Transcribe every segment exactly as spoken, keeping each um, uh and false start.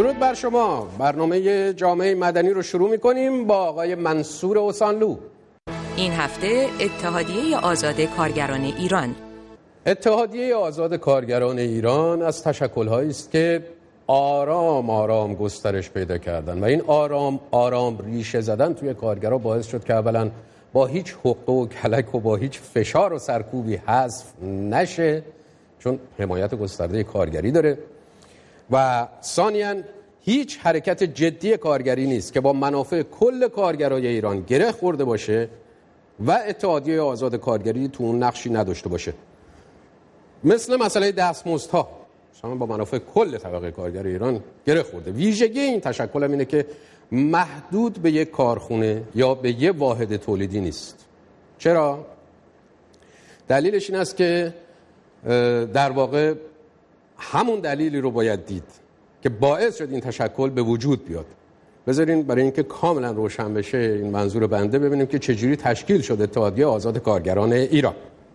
درود بر شما. برنامه جامعه مدنی رو شروع می‌کنیم با آقای منصور اوسانلو. این هفته اتحادیه آزاد کارگران ایران. اتحادیه آزاد کارگران ایران از تشکل‌هایی است که آرام آرام گسترش پیدا کردن و این آرام آرام ریشه زدن توی کارگرها باعث شد که اولا با هیچ حقه و کلک و با هیچ فشار و سرکوبی حذف نشه، چون حمایت گسترده کارگری داره، و ثانیاً هیچ حرکت جدی کارگری نیست که با منافع کل کارگرای ایران گره خورده باشه و اتحادیه آزاد کارگری تو اون نقشی نداشته باشه. مثل مسئله دستمزدها، شما با منافع کل طبقه کارگر ایران گره خورده. ویژگی این تشکل هم اینه که محدود به یک کارخونه یا به یک واحد تولیدی نیست. چرا؟ دلیلش این است که در واقع همون دلیلی رو باید دید که باعث شد این تشکل به وجود بیاد. بذارین برای اینکه کاملا روشن بشه این منظور بنده ببینیم که چجوری تشکیل شد اتحادیه آزاد کارگران ایران.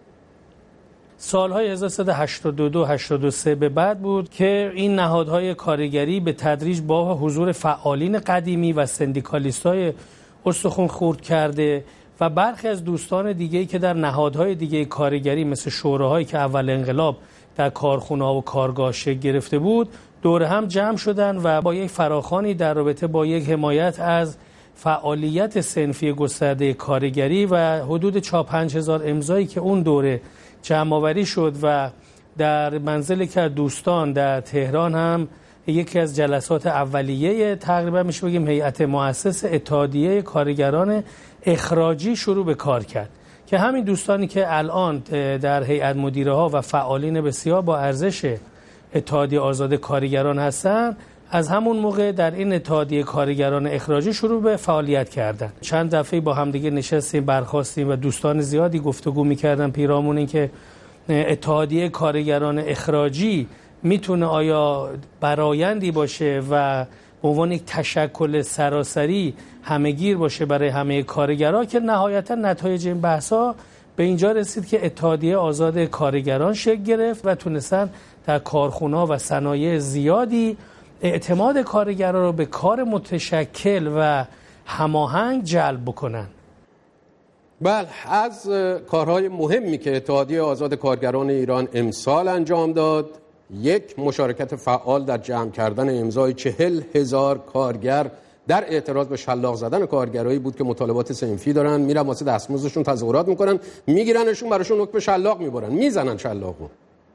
سالهای هزار و سیصد و هشتاد و دو هشتاد و سه به بعد بود که این نهادهای کارگری به تدریج با حضور فعالین قدیمی و سندیکالیستای استخوان خورد کرده و برخی از دوستان دیگه‌ای که در نهادهای دیگه کارگری مثل شوراهایی که اول انقلاب در کارخونه‌ها و کارگاه شکل گرفته بود دور هم جمع شدن و با یک فراخوانی در رابطه با یک حمایت از فعالیت صنفی گسترده کارگری و حدود چهار پنج هزار امضایی که اون دوره جمع‌آوری شد و در منزل که دوستان در تهران هم یکی از جلسات اولیه تقریبا میشه بگیم هیئت مؤسس اتحادیه کارگران اخراجی شروع به کار کرد که همین دوستانی که الان در هیئت مدیره ها و فعالین بسیار با ارزش اتحادیه آزاد کارگران هستن از همون موقع در این اتحادیه کارگران اخراجی شروع به فعالیت کردن. چند دفعه با همدیگه نشستیم، برخاستیم و دوستان زیادی گفتگو میکردن پیرامون این که اتحادیه کارگران اخراجی میتونه آیا برآیندی باشه و به عنوان یک تشکل سراسری همه‌گیر باشه برای همه کارگرها، که نهایتا نتایج این بحث‌ها به اینجا رسید که اتحادیه آزاد کارگران شکل گرفت و تونستن در کارخونه‌ها و صنایع زیادی اعتماد کارگران رو به کار متشکل و هماهنگ جلب بکنن. بله، از کارهای مهمی که اتحادیه آزاد کارگران ایران امسال انجام داد، یک مشارکت فعال در جمع کردن امضای چهل هزار کارگر در اعتراض به شلاق زدن کارگرایی بود که مطالبات صنفی دارن، میرن واسه دستمزدشون تظاهرات میکنن، میگیرنشون، براشون حکم شلاق میبرن، میزنن شلاقو.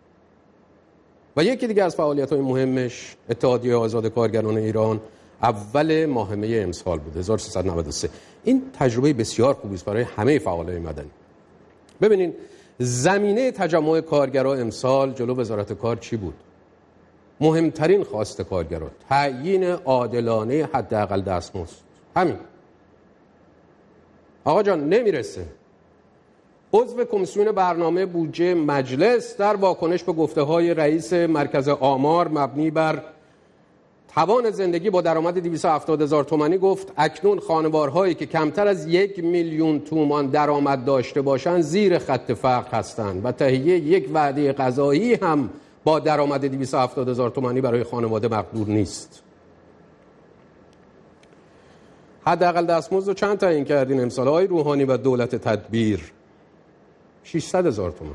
و یکی دیگه از فعالیت‌های مهمش اتحادیه آزاد کارگران ایران اول ماه می امسال بود، هزار و سیصد و نود و سه. این تجربه بسیار خوبی است برای همه فعالای مدنی. ببینین زمینه تجمع کارگران امسال جلو وزارت کار چی بود؟ مهمترین خواست کارگران تعیین عادلانه حداقل دستمزد. همین. آقا جان نمیرسه. عضو کمیسیون برنامه بودجه مجلس در واکنش به گفته‌های رئیس مرکز آمار مبنی بر توان زندگی با درآمد دویست و هفتاد هزار تومانی گفت اکنون خانوارهایی که کمتر از یک میلیون تومان درآمد داشته باشند زیر خط فقر هستند و تهیه یک وعده غذایی هم با درآمد دویست و هفتاد هزار تومانی برای خانواده مقدور نیست. حداقل دستمزد رو چند تعیین کردین امسال آقای روحانی و دولت تدبیر؟ ششصد هزار تومان.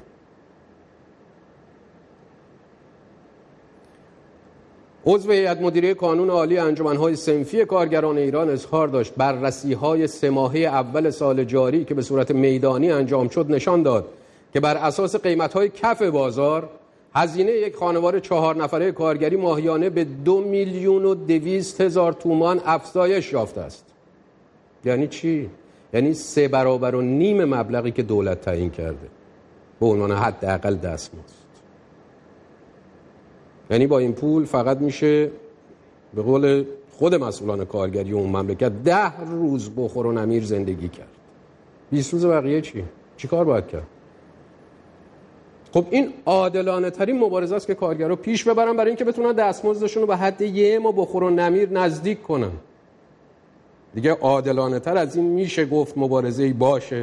عضو هیئت مدیره کانون عالی انجمن‌های صنفی کارگران ایران اظهار داشت بررسی‌های سه ماهه اول سال جاری که به صورت میدانی انجام شد نشان داد که بر اساس قیمت‌های کف بازار هزینه یک خانواده چهار نفره کارگری ماهیانه به دو میلیون و دویست هزار تومان افزایش یافته است. یعنی چی؟ یعنی سه برابر و نیم مبلغی که دولت تعیین کرده به عنوان حداقل دستمزد. یعنی با این پول فقط میشه به قول خود مسئولان کارگری اون مملکت ده روز بخور و نمیر زندگی کرد. بیست روز بقیه چی؟ چی کار باید کرد؟ خب این عادلانه ترین مبارزه است که کارگرها پیش ببرن برای اینکه بتونن دستمزدشون رو به حد یه ما بخور و نمیر نزدیک کنن. دیگه عادلانه تر از این میشه گفت مبارزه‌ای باشه؟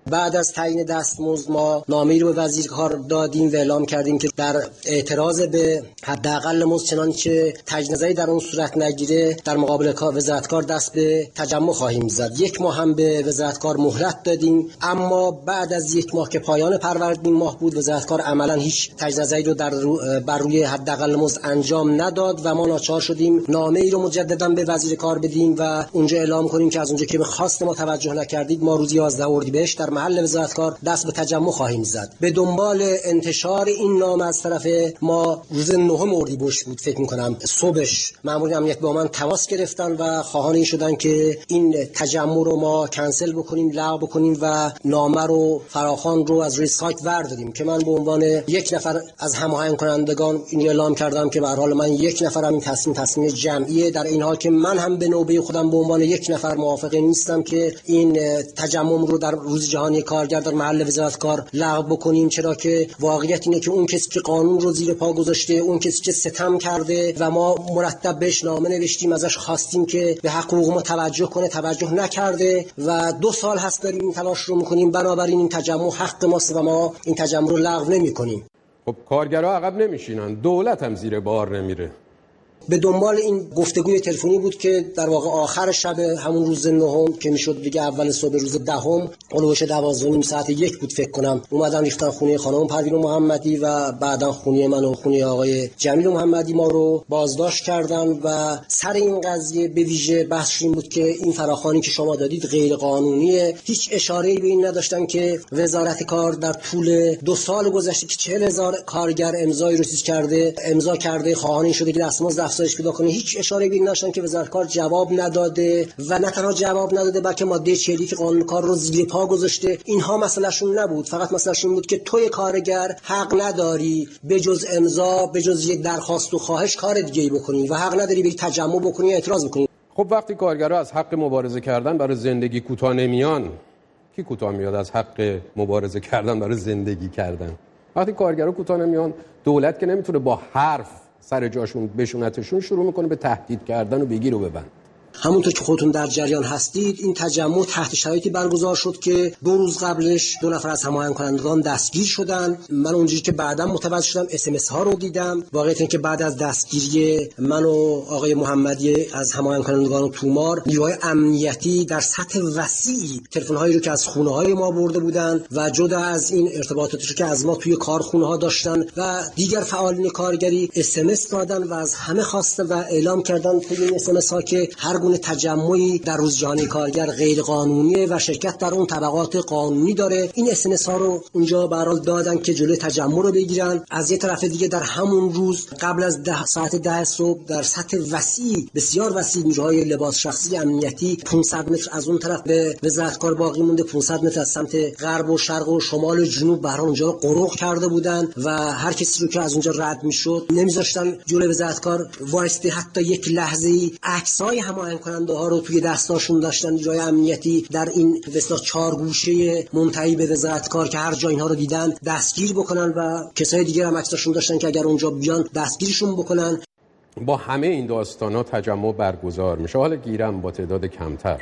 بعد از تعیین دستمزد ما نامه‌ای رو به وزیر کار دادیم و اعلام کردیم که در اعتراض به حداقل مزد چنانچه تجنزه‌ای در اون صورت نگیره در مقابل کار وزارت کار دست به تجمع خواهیم زد. یک ماه هم به وزارت کار مهلت دادیم، اما بعد از یک ماه که پایان فروردین ماه بود وزارت کار عملاً هیچ تجنزه‌ای رو در رو بر روی حداقل مزد انجام نداد و ما ناچار شدیم نامه‌ای رو مجدداً به وزیر کار بدیم و اونجا اعلام کنیم که از اونجا که به خواست ما توجه نکردید ما روز یازده اردیبهشت در محل وزارت کار دست به تجمع خواهیم زد. به دنبال انتشار این نامه از طرف ما روز نهم اردیبهشت بود فکر می‌کنم صبحش مأمورین امنیت با من تماس گرفتن و خواهان این شدن که این تجمع رو ما کنسل بکنیم، لغو بکنیم و نامه رو فراخوان رو از روی سایت ورداریم که من به عنوان یک نفر از هماهنگ کنندگان این اعلام کردم که به هر حال من یک نفرم، این تصمیم تصمیم جمعیه، در این حال که من هم به نوبه خودم به عنوان یک نفر موافق نیستم که این تجمع رو در روز جهانی کارگر در محل وزارت کار لغو بکنیم، چرا که واقعیت اینه که اون کسی که قانون رو زیر پا گذاشته، اون کسی که ستم کرده و ما مرتب بهش نامه نوشتیم ازش خواستیم که به حقوق ما توجه کنه، توجه نکرده و دو سال هست داریم این تلاش رو میکنیم. بنابراین این تجمع حق ماست و ما این تجمع رو لغو نمیکنیم. خب کارگرها عقب نمیشینن، دولت هم زیر بار نمیره. به دنبال این گفتگوی تلفنی بود که در واقع آخر شب همون روز نهم که میشد دیگه اول صبح روز دهم اولوش دوازده و نیم ساعت یک بود فکر کنم اومدن ریختن خونه خانم پروین محمدی و بعدا خونه من و خونه آقای جمیل محمدی ما رو بازداشت کردن و سر این قضیه به ویژه بحث این بود که این فراخوانی که شما دادید غیر قانونیه. هیچ اشاره‌ای به این نداشتن که وزارت کار در طول دو سال گذشته که چهل هزار کارگر امضای رو چیز کرده امضا کرده خواهان شده که دستمزد افزایش پیدا کنه، هیچ اشاره به این نشدن که وزارت کار جواب نداده و نه تنها جواب نداده بلکه ماده چهل که قانون کار رو زیر پا گذاشته. اینها مسئلهشون نبود، فقط مسئلهشون بود که توی کارگر حق نداری به جز امضا، به جز یک درخواست و خواهش کار دیگه‌ای بکنی و حق نداری به تجمع بکنی یا اعتراض بکنی. خب وقتی کارگرها از حق مبارزه کردن برای زندگی کوتاه نمیان، کی کوتاه میاد از حق مبارزه کردن برای زندگی کردن؟ وقتی کارگرها کوتاه نمیان، دولت که نمیتونه با حرف سر جاشون بشونتشون، شروع میکنه به تهدید کردن و بگیر و ببند. همونطور که خودتون در جریان هستید این تجمع تحت شرایطی برگزار شد که دو روز قبلش دو نفر از هماهنگ کنندگان دستگیر شدن. من اونجوری که بعداً متوجه شدم اس ام اس ها رو دیدم. واقعیت اینه که بعد از دستگیری من و آقای محمدی از هماهنگ کنندگان تومار، نیروهای امنیتی در سطح وسیعی تلفن هایی رو که از خونه های ما برده بودن و جدا از این ارتباطاتی رو که از ما توی کارخونه ها داشتن و دیگر فعالین کارگری اس ام اس دادن و از همه خواسته و اعلام کردن توی این اس ام اس ها که هر گونه تجمعی در روز جهانی کارگر غیر قانونیه و شرکت در اون طبقات قانونی داره. این اس ام اس ها رو اونجا به هر حال دادن که جلوی تجمع رو بگیرن. از یه طرف دیگه در همون روز قبل از ده ساعت ده صبح در سطح وسیع بسیار وسیع نیروهای لباس شخصی امنیتی پانصد متر از اون طرف به وزارت کار باقی مونده، پانصد متر از سمت غرب و شرق و شمال و جنوب به هر حال اونجا قرق کرده بودن و هر کسی رو که از اونجا رد میشد نمیذاشتن جلوی وزارت کار وایسته. حتی یک لحظه‌ای عکسای هماهنگ کننده ها رو توی دستاشون داشتن نیروهای امنیتی در این وسط چهار گوشه منتهی به وزارت کار که هر جا اینها رو دیدن دستگیر بکنن و کسای دیگه هم عکساشون داشتن که اگر اونجا بیان دستگیرشون بکنن. با همه این داستانا تجمع برگزار میشه، حالا گیرم با تعداد کمتر،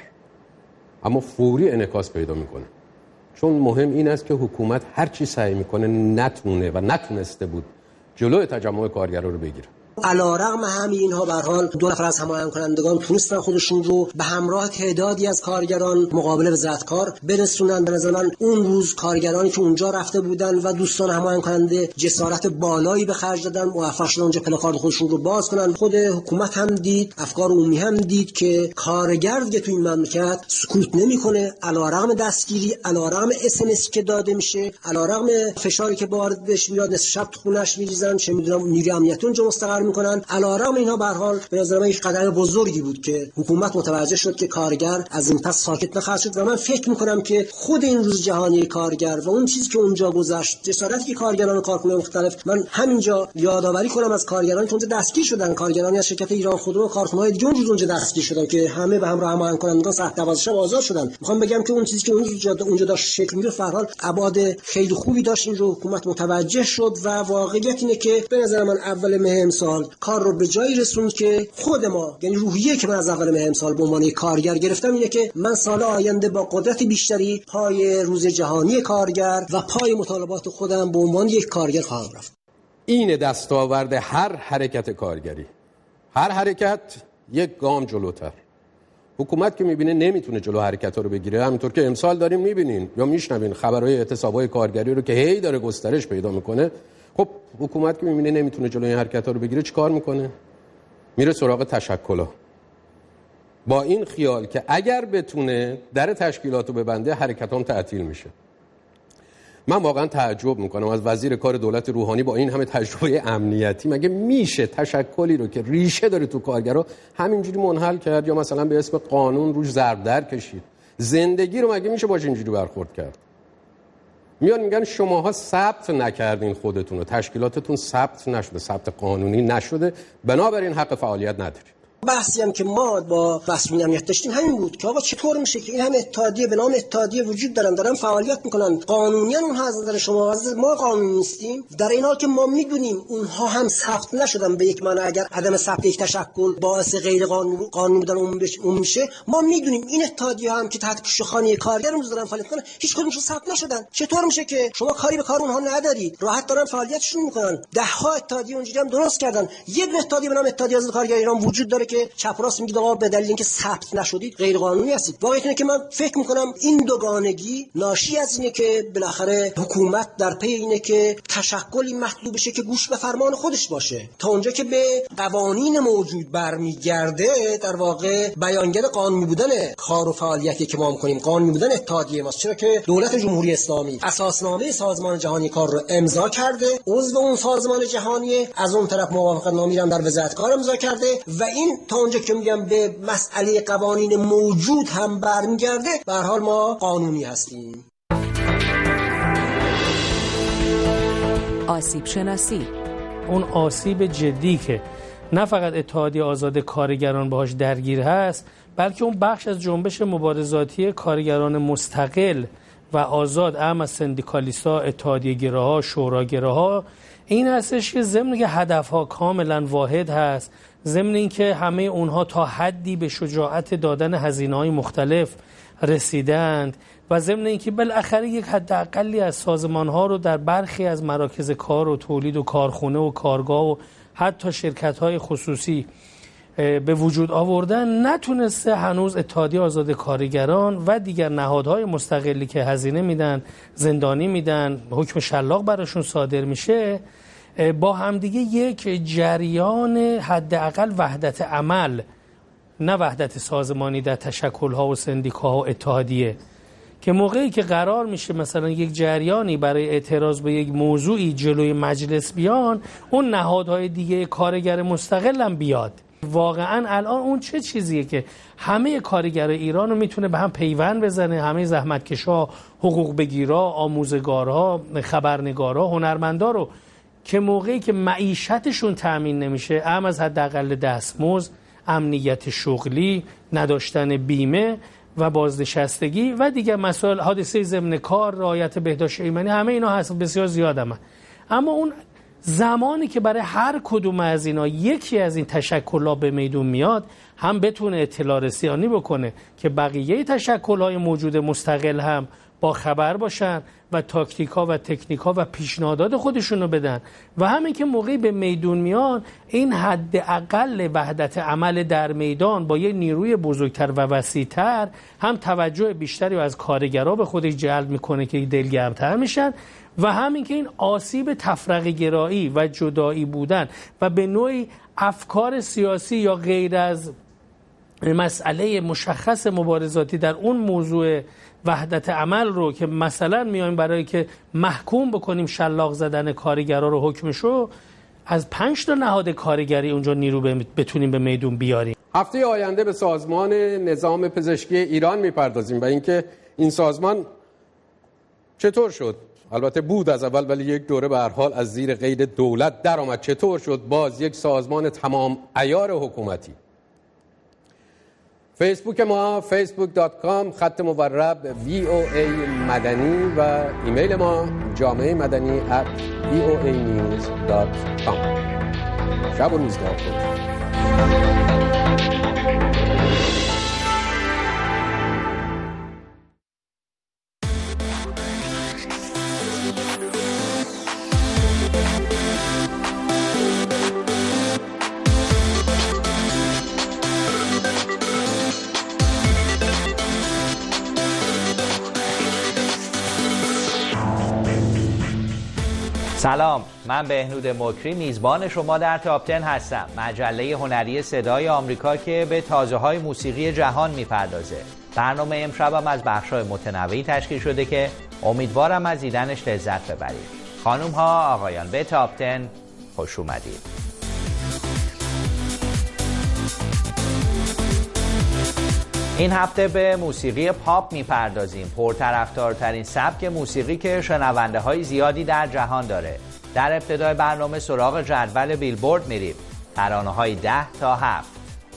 اما فوری انعکاس پیدا میکنه. چون مهم این است که حکومت هر چی سعی میکنه نتونه و نتونسته بود جلوی تجمع کارگرا رو بگیره. علیرغم همه اینها به هر حال دو نفر از هماهنگ کنندگان تونستن خودشون رو به همراه تعدادی از کارگران مقابل وزارت کار برسونن. به نظر من اون روز کارگرانی که اونجا رفته بودن و دوستان هماهنگ کننده جسارت بالایی به خرج دادن، موفق شدن اونجا پلاکارد خودشون رو باز کنن. خود حکومت هم دید، افکار عمومی هم دید که کارگر دیگه تو این مملکت سکوت نمیکنه. علیرغم دستگیری، علیرغم اس ام اس که داده میشه، علیرغم فشاری که وارد بهش میاد، نصف شب تو خونش میریزن، چه میدونم نیروی امنیتی اونجا مستقر میکنن. علیرغم اینها به هر حال به نظر من یک قدم بزرگی بود که حکومت متوجه شد که کارگر از این پس ساکت نخواهد شد و من فکر میکنم که خود این روز جهانی کارگر و اون چیزی که اونجا گذشت، جسارتی که کارگران و کارکنان مختلف، من همینجا یادآوری کنم از کارگرانی که اونجا دستگیر شدن، کارگرانی از شرکت ایران خودرو و کارخانه‌های دیگه اونجا دستگیر شدن که همه به همراه هماهنگ کنندگان ساعت دوازده شب آزاد شدن. میخوام بگم که اون چیزی که اونجا اونجا داشت شکل میگرفت به هر حال ابعاد خیلی خوبی داشت. این رو حکومت متوجه شد و واقعیت اینه که به نظر من اول ماه امسال سازمان کار رو به جایی رسوند که خود ما، یعنی روحیه که من از اول ماه امسال به عنوان کارگر گرفتم اینه که من سال آینده با قدرت بیشتری پای روز جهانی کارگر و پای مطالبات خودم به عنوان یک کارگر خواهم رفت. این دستاورد هر حرکت کارگری، هر حرکت یک گام جلوتر. حکومت که میبینه نمیتونه جلو حرکت ها رو بگیره، همینطور که امسال داریم میبینین یا میشنوین خبرهای اعتصابای کارگری رو که هی داره گسترش پیدا میکنه، خب حکومت که میبینه نمیتونه جلو این حرکت ها رو بگیره چیکار میکنه؟ میره سراغ تشکل‌ها، با این خیال که اگر بتونه در تشکیلات رو ببنده حرکت هم تعطیل میشه. من واقعا تعجب میکنم از وزیر کار دولت روحانی با این همه تجربه امنیتی، مگه میشه تشکلی رو که ریشه داره تو کارگرا همینجوری منحل کرد یا مثلا به اسم قانون روش ضرب در کشید؟ زندگی رو مگه میشه باش اینجوری برخورد کرد؟ میان میگن شماها ثبت نکردین خودتون رو، تشکیلاتتون ثبت نشده، ثبت قانونی نشده، بنابراین حق فعالیت ندارید. بحثی هم که ما با مسئولین امنیت داشتیم همین بود که آقا چطور میشه که این هم اتحادیه به نام اتحادیه وجود دارن، دارن فعالیت میکنن، قانونیاً اونها از نظر شما از ما قانونی نیستیم، در این حال که ما میدونیم اونها هم ثبت نشدن. به یک معنی اگر عدم ثبت یک تشکل باعث غیر قانونی قانونی بودن اون میشه، ما میدونیم این اتحادیه هم که تحت پیشخوانی کارگر روز دارن فعالیت میکنن هیچ کدومشون ثبت نشدن. چطور میشه که شما کاری به کار اونها ندارید، راحت دارن فعالیتشون میکنن؟ ده ها اتحادیه اونجوری هم درست کردن. یه دونه اتحادیه به نام اتحادیه آزاد کارگر ایران وجود داره که چپ راست میگه آقا به دلیل اینکه ثبت نشدید غیر قانونی هستید. واقعیت اینه که من فکر میکنم این دوگانگی ناشی از اینه که بالاخره حکومت در پی اینه که تشکلی مطلوب بشه که گوش به فرمان خودش باشه، تا اونجا که به قوانین موجود برمیگرده در واقع بیانگر قانونی بودن کار و فعالیتی که ما میکنیم، قانونی بودن اتحادیه ماست. چرا که دولت جمهوری اسلامی اساسنامه سازمان جهانی کار رو امضا کرده، عضو اون سازمان جهانی، از اون طرف موافقت نامه هم در وزارت کار امضا کرده و این تا اونجا که میگم به مسئله قوانین موجود هم برمیگرده، به هر حال ما قانونی هستیم. آسیب شناسی، اون آسیب جدی که نه فقط اتحادیه آزاد کارگران باهاش درگیر هست، بلکه اون بخش از جنبش مبارزاتی کارگران مستقل و آزاد، اهم از سندیکالیست‌ها، اتحادیه گراها، شوراگراها، این هستش که ضمن که هدفها کاملا واحد هست، ضمن این که همه اونها تا حدی به شجاعت دادن هزینه‌های مختلف رسیدند و ضمن این که بالاخره یک حداقلی از سازمان‌ها رو در برخی از مراکز کار و تولید و کارخونه و کارگاه و حتی شرکت‌های خصوصی به وجود آوردن، نتونسته هنوز اتحادیه آزاد کارگران و دیگر نهادهای مستقلی که هزینه میدن، زندانی میدن، حکم شلاق براشون صادر میشه، با همدیگه یک جریان حداقل وحدت عمل، نه وحدت سازمانی در تشکل‌ها و سندیکاها و اتحادیه، که موقعی که قرار میشه مثلا یک جریانی برای اعتراض به یک موضوعی جلوی مجلس بیان، اون نهادهای دیگه کارگر مستقل هم بیاد. واقعا الان اون چه چیزیه که همه کارگرای ایران رو میتونه به هم پیوند بزنه، همه زحمتکشا، حقوق بگیرا، آموزگارها، خبرنگارها، هنرمندا رو که موقعی که معیشتشون تأمین نمیشه، اهم از حداقل دستمزد، امنیت شغلی، نداشتن بیمه و بازنشستگی و دیگر مسائل، حادثه ضمن کار، رعایت بهداشت ایمنی، همه اینا هست، بسیار زیادم. اما اون زمانی که برای هر کدوم از اینا یکی از این تشکل‌ها به میدون میاد، هم بتونه اطلاع رسانی بکنه که بقیه تشکل‌های موجود مستقل هم با خبر باشن و تاکتیکا و تکنیکا و پیشنهادات خودشون رو بدن، و همین که موقعی به میدون میان این حداقل وحدت عمل در میدان با یه نیروی بزرگتر و وسیع‌تر هم توجه بیشتری از کارگرها به خودش جلب میکنه که دلگرم‌تر میشن، و همین که این آسیب تفرقه گرایی و جدایی بودن و به نوعی افکار سیاسی یا غیر از مسئله مشخص مبارزاتی در اون موضوع وحدت عمل رو که مثلا میایم برای که محکوم بکنیم شلاق زدن کارگرها رو حکمشو، از پنج تا نهاد کارگری اونجا نیرو بتونیم به میدون بیاریم. هفته آینده به سازمان نظام پزشکی ایران میپردازیم و اینکه این سازمان چطور شد، البته بود از اول ولی یک دوره به هر حال از زیر قید دولت در آمد، چطور شد باز یک سازمان تمام عیار حکومتی. فیسبوک ما فیسبوک دات کام خط مورب وی او ای مدنی و ایمیل ما جامعه مدنی ات وی او ای نیوز دات کام. شب و روزگار خوش. سلام، من بهنود مکری میزبان شما در تاپ ده هستم، مجله هنری صدای آمریکا که به تازه‌های موسیقی جهان میپردازه. برنامه امشبم از بخش‌های متنوعی تشکیل شده که امیدوارم از دیدنش لذت ببرید. خانم‌ها، آقایان، به تاپ ده خوش اومدید. این هفته به موسیقی پاپ میپردازیم، پرطرفدارترین سبک موسیقی که شنونده های زیادی در جهان داره. در ابتدای برنامه سراغ جدول بیلبورد میریم، ترانه های ده تا هفت.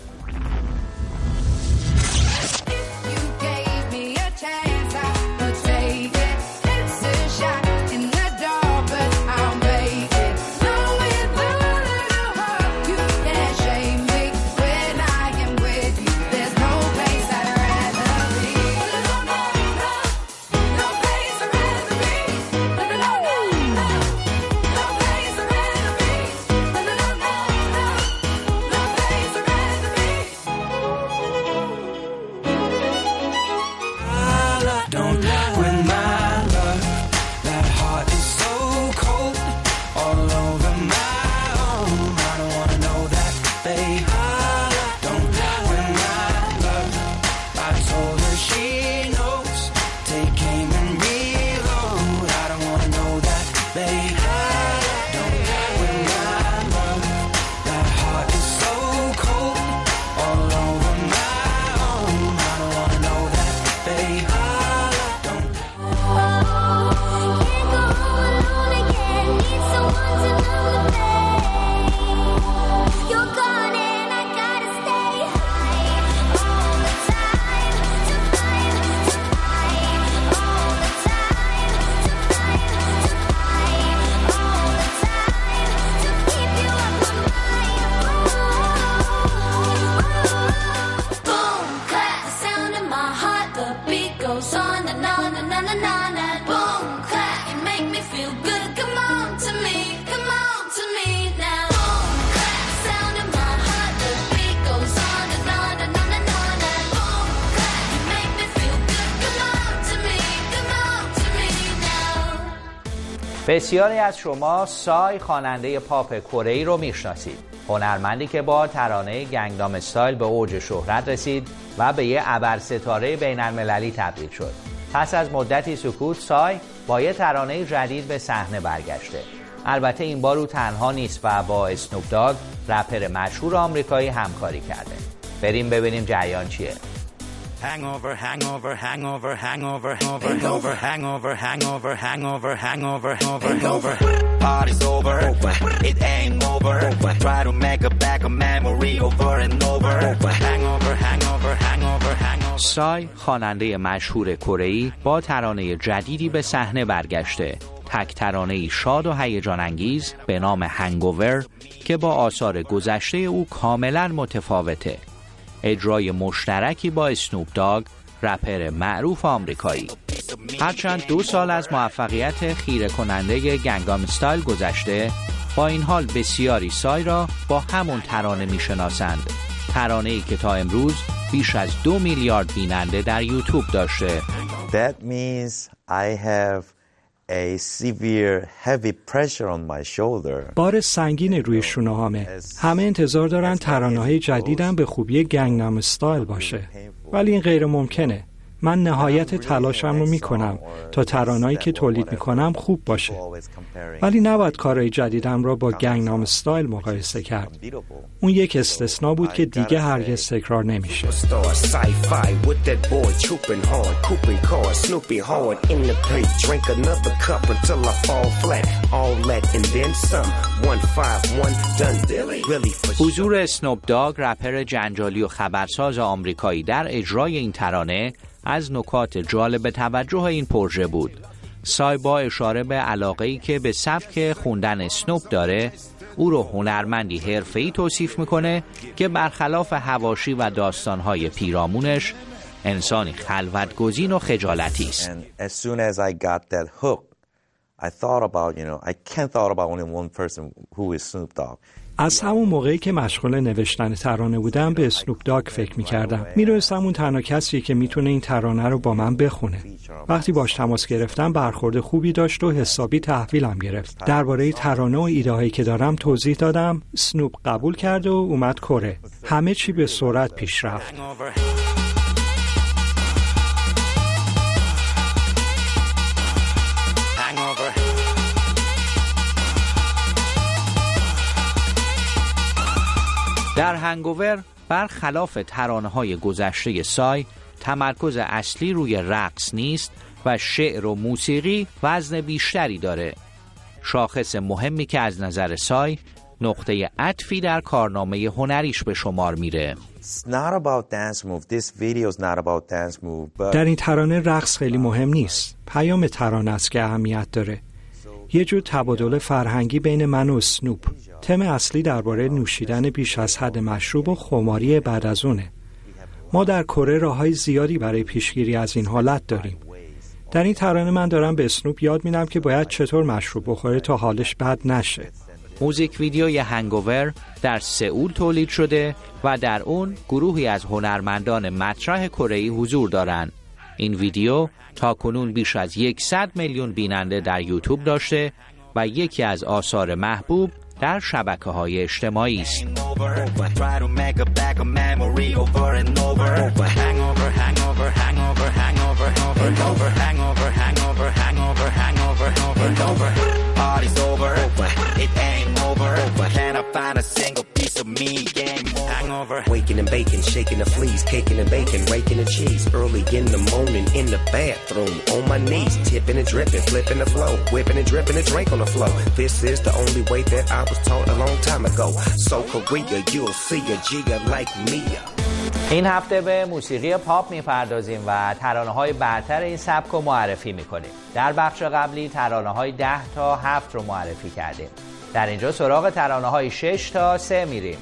بسیاری از شما سای خواننده پاپ کره‌ای رو میشناسید. هنرمندی که با ترانه گنگنام استایل به اوج شهرت رسید و به یه ابرستاره بین‌المللی تبدیل شد. پس از مدتی سکوت، سای با یه ترانه جدید به صحنه برگشته. البته این بار او تنها نیست و با اسنوپ داگ، رپر مشهور آمریکایی، همکاری کرده. بریم ببینیم جریان چیه. Hangover, hangover, hangover, hangover, hangover, hangover, hangover, hangover, hangover, hangover. Party's over, it ain't over. Try to make a back a memory over and over. Hangover, hangover, hangover, hangover. سای، خواننده مشهور کره‌ای، با ترانه جدیدی به صحنه برگشته. تک ترانه‌ای شاد و هیجان انگیز به نام هنگوور که با آثار گذشته او کاملا متفاوته. اجرای مشترکی با اسنوپ داگ، رپر معروف آمریکایی. هرچند دو سال از موفقیت خیره کننده گنگنام استایل گذشته، با این حال بسیاری سای را با همون ترانه میشناسند. ترانه‌ای که تا امروز بیش از دو میلیارد بیننده در یوتیوب داشته. That means I have a severe heavy pressure on my shoulder. بار سنگین روی شونه‌هامه. همه انتظار دارن ترانه‌های جدیدم به خوبی گنگنام استایل باشه. ولی این غیر ممکنه. من نهایت تلاشم رو میکنم تا ترانه‌ای که تولید میکنم خوب باشه. ولی نباید کارهای جدیدم را با گنگنام استایل مقایسه کرد. اون یک استثنا بود که دیگه هرگز تکرار نمیشه. حضور اسنوپ داگ، رپر جنجالی و خبرساز آمریکایی، در اجرای این ترانه از نکات جالب توجه این پروژه بود. سای با اشاره به علاقه‌ای که به سبک خوندن اسنوپ داره، او رو هنرمندی حرفه‌ای توصیف میکنه که برخلاف حواشی و داستانهای پیرامونش انسانی خلوت‌گزین و خجالتی است. از همون موقعی که مشغول نوشتن ترانه بودم به اسنوپ داگ فکر می‌کردم. می‌دونستم اون تنها کسیه که میتونه این ترانه رو با من بخونه. وقتی باش تماس گرفتم برخورد خوبی داشت و حسابی تحویلم گرفت. درباره ترانه و ایده‌هایی که دارم توضیح دادم. اسنوپ قبول کرد و اومد کره. همه چی به سرعت پیش رفت. در هنگوور برخلاف ترانه‌های گذشته سای تمرکز اصلی روی رقص نیست و شعر و موسیقی وزن بیشتری داره. شاخص مهمی که از نظر سای نقطه عطفی در کارنامه هنریش به شمار میره. در این ترانه رقص خیلی مهم نیست. پیام ترانه است که اهمیت داره. یه جور تبادل فرهنگی بین من و اسنوپ. تم اصلی درباره نوشیدن بیش از حد مشروب و خماری بعد از اونه. ما در کره راه‌های زیادی برای پیشگیری از این حالت داریم. در این ترانه من دارم به اسنوپ یاد میدم که باید چطور مشروب بخوره تا حالش بد نشه. موزیک ویدیوی هنگوور در سئول تولید شده و در اون گروهی از هنرمندان مطرح کره‌ای حضور دارن. این ویدیو تا کنون بیش از صد میلیون بیننده در یوتیوب داشته و یکی از آثار محبوب در شبکه‌های اجتماعی است. Waking and baking, shaking the fleas, caking and bacon, raking the cheese. Early in the morning in the bathroom, on my knees, tipping and dripping, flipping the flow, whipping and dripping a drink on the floor. This is the only way that I was taught a long time ago. So Korea, you'll see a Gia like me. این هفته به موسیقی پاپ میپردازیم و ترانه‌های برتر این سبک رو معرفی میکنیم. در بخش قبلی ترانه‌های ده تا هفت رو معرفی کردیم. در اینجا سراغ ترانه‌های شش تا سه میریم.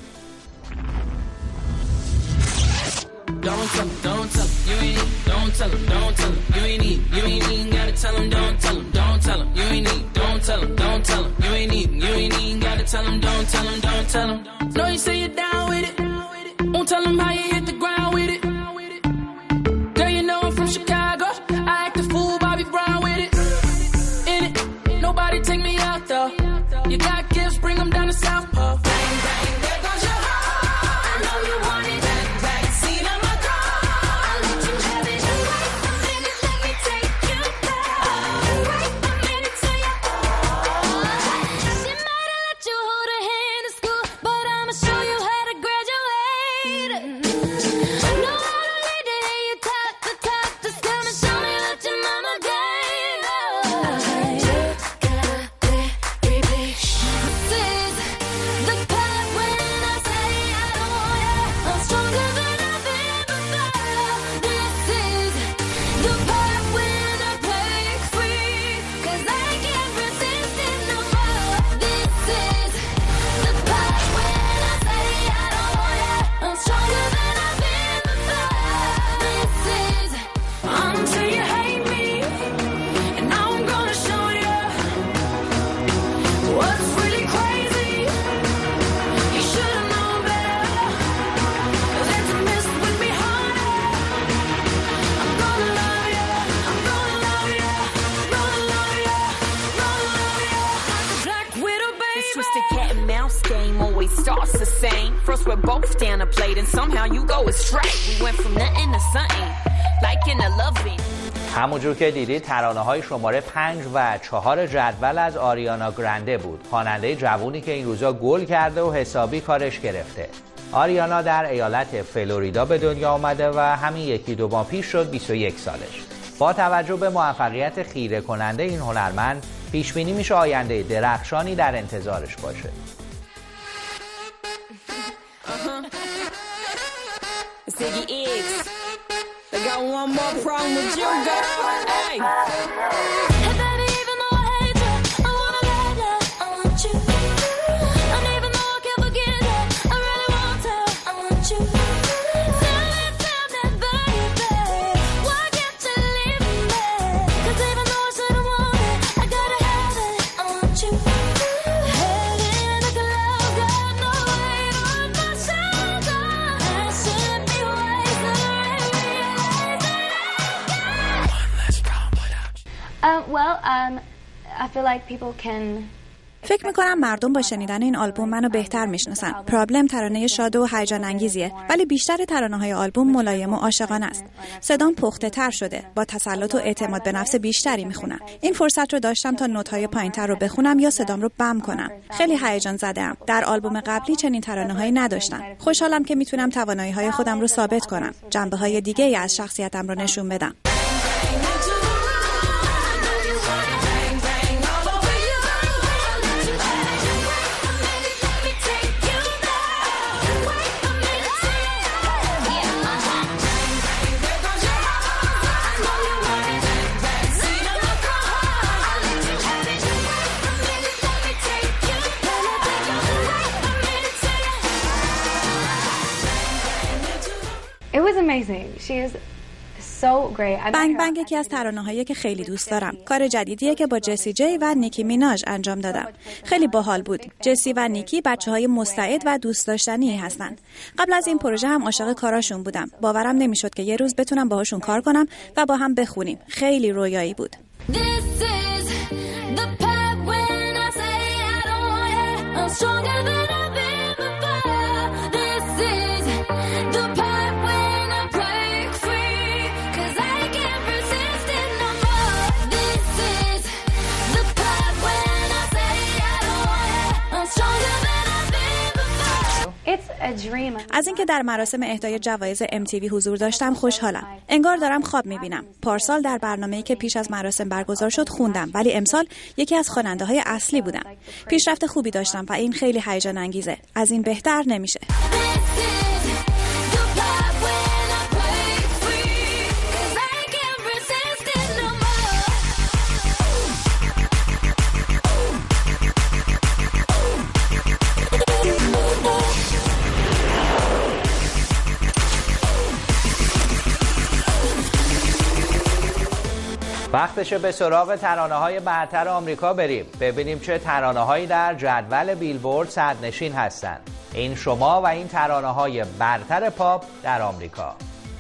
Don't tell him, don't tell him, you ain't need, don't tell him, don't tell him, you ain't need, you ain't even gotta tell him, don't tell him, don't tell him, you ain't need, don't tell him, don't tell him, you ain't even, you ain't even gotta tell him, don't tell him, don't tell him. Know you say you're down with it, won't tell him how you hit the ground with it. Girl, you know I'm from Chicago, I act a fool, Bobby Brown with it. In it, nobody take me out though. You got gifts, bring them down to South Pole. Bang, bang, there goes your heart. I know you want it. Starts the same. First we're both down a plate and somehow you go astray. We went from nothing to something, like in a loving. همونجور که دیدید ترانه‌های شماره پنج و چهار جدول از آریانا گرانده بود. خواننده جوونی که این روزا گل کرده و حسابی کارش گرفته. آریانا در ایالت فلوریدا به دنیا آمده و همین یکی دو ماه پیش شد بیست و یک سالش. با توجه به موفقیت خیره کننده این هنرمند پیش بینی میشه آینده درخشانی در انتظارش باشه. Ziggy X, I got one more problem with you, girl. Hey. Um, well, um, I feel like people can فکر میکنم مردم با شنیدن این آلبوم منو بهتر میشناسن. پرابلم ترانه شاد و هیجان انگیزیه، ولی بیشتر ترانه های آلبوم ملایم و عاشقانه است. صدام پخته تر شده، با تسلط و اعتماد به نفس بیشتری میخونم. این فرصت رو داشتم تا نوت های پایینتر رو بخونم یا صدام رو بم کنم. خیلی هیجان زده‌ام. در آلبوم قبلی چنین ترانه هایی نداشتم. خوشحالم که میتونم توانایی های خودم رو ثابت کنم، جنبه های دیگه ای از شخصیتم رو نشون بدم. It was amazing. She is so great. بنگ بنگ یکی از ترانه‌هایی که خیلی دوست دارم. کار جدیدیه که با جسی جی و نیکی میناژ انجام دادم. خیلی باحال بود. جسی و نیکی بچه‌های مستعد و دوست داشتنی هستن. قبل از این پروژه هم عاشق کاراشون بودم. باورم نمیشد که یه روز بتونم باهاشون کار کنم و با هم بخونیم. خیلی رویایی بود. از اینکه در مراسم اهدای جوایز ام تی وی حضور داشتم خوشحالم. انگار دارم خواب میبینم. پارسال در برنامه‌ای که پیش از مراسم برگزار شد خوندم، ولی امسال یکی از خواننده‌های اصلی بودم. پیشرفت خوبی داشتم و این خیلی هیجان انگیزه. از این بهتر نمیشه. وقتشه به سراغ ترانه‌های برتر آمریکا بریم. ببینیم چه ترانه‌هایی در جدول بیلبورد صدرنشین هستند. این شما و این ترانه‌های برتر پاپ در آمریکا.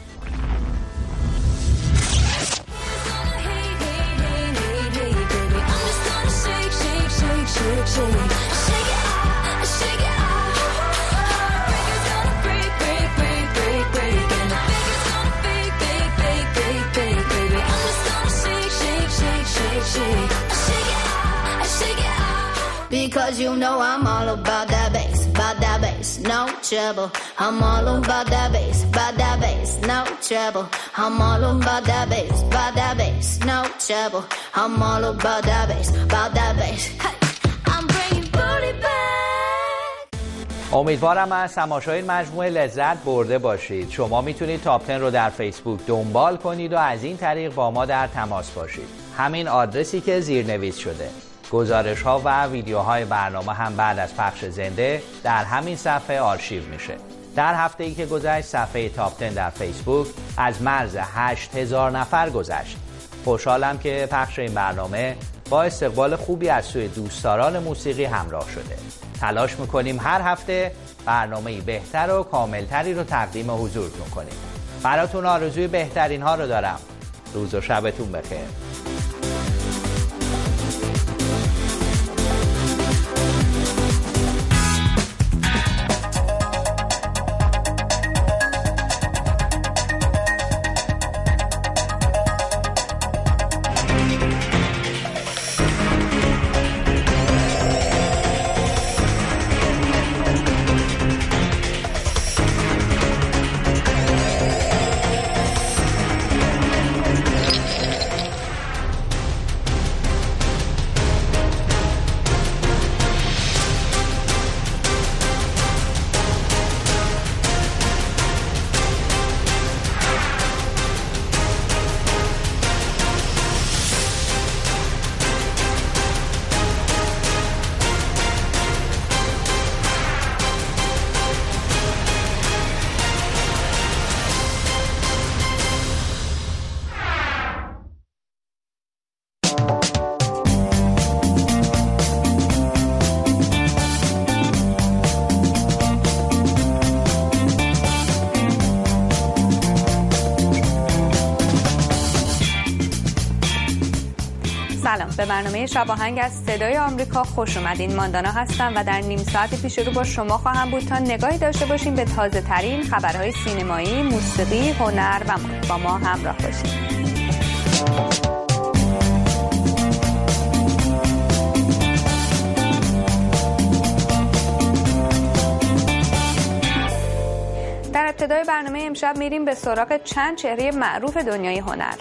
Because you know I'm all about that bass, about that bass, no trouble. I'm all about that bass, about that bass, no trouble. I'm all about that bass, about that bass, no trouble. I'm all about that bass, about that bass. Hey, I'm bringing booty back. امیدوارم از تماشای این مجموعه لذت برده باشید. شما میتونید تاپ ده رو در فیسبوک دنبال کنید و از این طریق با ما در تماس باشید. همین آدرسی که زیرنویس شده. گزارش ها و ویدیوهای برنامه هم بعد از پخش زنده در همین صفحه آرشیو میشه. در هفته ای که گذشت صفحه تاپ ده در فیسبوک از مرز هشت هزار نفر گذشت. خوشحالم که پخش این برنامه با استقبال خوبی از سوی دوستداران موسیقی همراه شده. تلاش میکنیم هر هفته برنامه‌ای بهتر و کاملتری رو تقدیم حضورتون کنیم. براتون آرزوی بهترین ها رو دارم. روز و شبتون بخیر. سلام، به برنامه شب آهنگ از صدای آمریکا خوش اومدین. ماندانا هستم و در نیم ساعت پیش رو با شما خواهم بود تا نگاهی داشته باشیم به تازه ترین خبرهای سینمایی، موسیقی، هنر و مد. با ما همراه باشید. در ابتدای برنامه امشب میریم به سراغ چند چهره معروف دنیای هنر.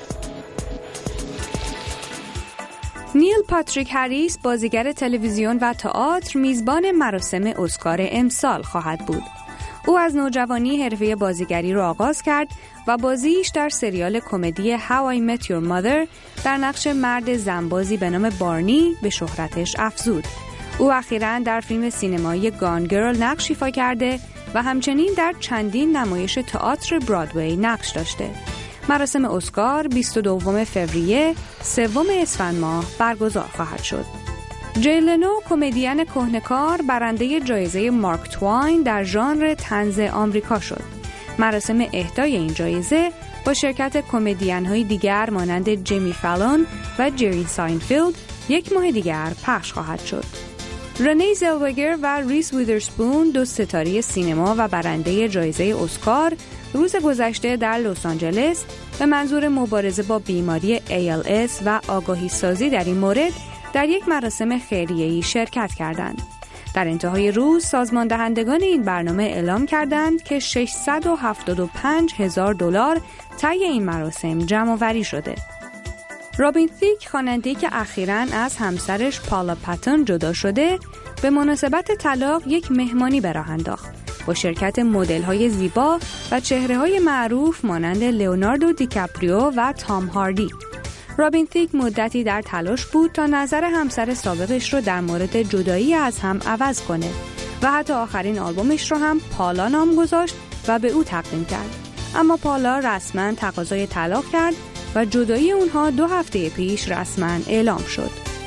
نیل پاتریک هریس، بازیگر تلویزیون و تئاتر، میزبان مراسم اسکار امسال خواهد بود. او از نوجوانی حرفه بازیگری را آغاز کرد و بازیش در سریال کمدی How I Met Your Mother در نقش مرد زنبازی به نام بارنی به شهرتش افزود. او اخیراً در فیلم سینمایی گان گرل نقش ایفا کرده و همچنین در چندین نمایش تئاتر برادوی نقش داشته. مراسم اسکار بیست و دوم فوریه، سوم اسفند ماه برگزار خواهد شد. جی لنو، کمدین کهنه‌کار، برنده جایزه مارک تواین در ژانر طنز آمریکا شد. مراسم اهدای این جایزه با شرکت کمدین‌های دیگر مانند جیمی فالون و جری ساینفیلد یک ماه دیگر پخش خواهد شد. رنی زلوگر و ریس ویدرسپون، دو ستاره سینما و برنده جایزه اسکار، روز گذشته در لس آنجلس به منظور مبارزه با بیماری ای ال اس و آگاهی سازی در این مورد در یک مراسم خیریه‌ای شرکت کردند. در انتهای روز سازمان دهندگان این برنامه اعلام کردند که ششصد و هفتاد و پنج هزار دلار طی این مراسم جمع‌آوری شده. رابین تیک، خواننده‌ای که اخیراً از همسرش پالا پاتون جدا شده، به مناسبت طلاق یک مهمانی به راه انداخت با شرکت مدل‌های زیبا و چهره‌های معروف مانند لئوناردو دیکاپریو و تام هاردی. رابین تیک مدتی در تلاش بود تا نظر همسر سابقش رو در مورد جدایی از هم عوض کنه و حتی آخرین آلبومش رو هم پالا نام گذاشت و به او تقدیم کرد. اما پالا رسما تقاضای طلاق کرد و جدایی اونها دو هفته پیش رسما اعلام شد.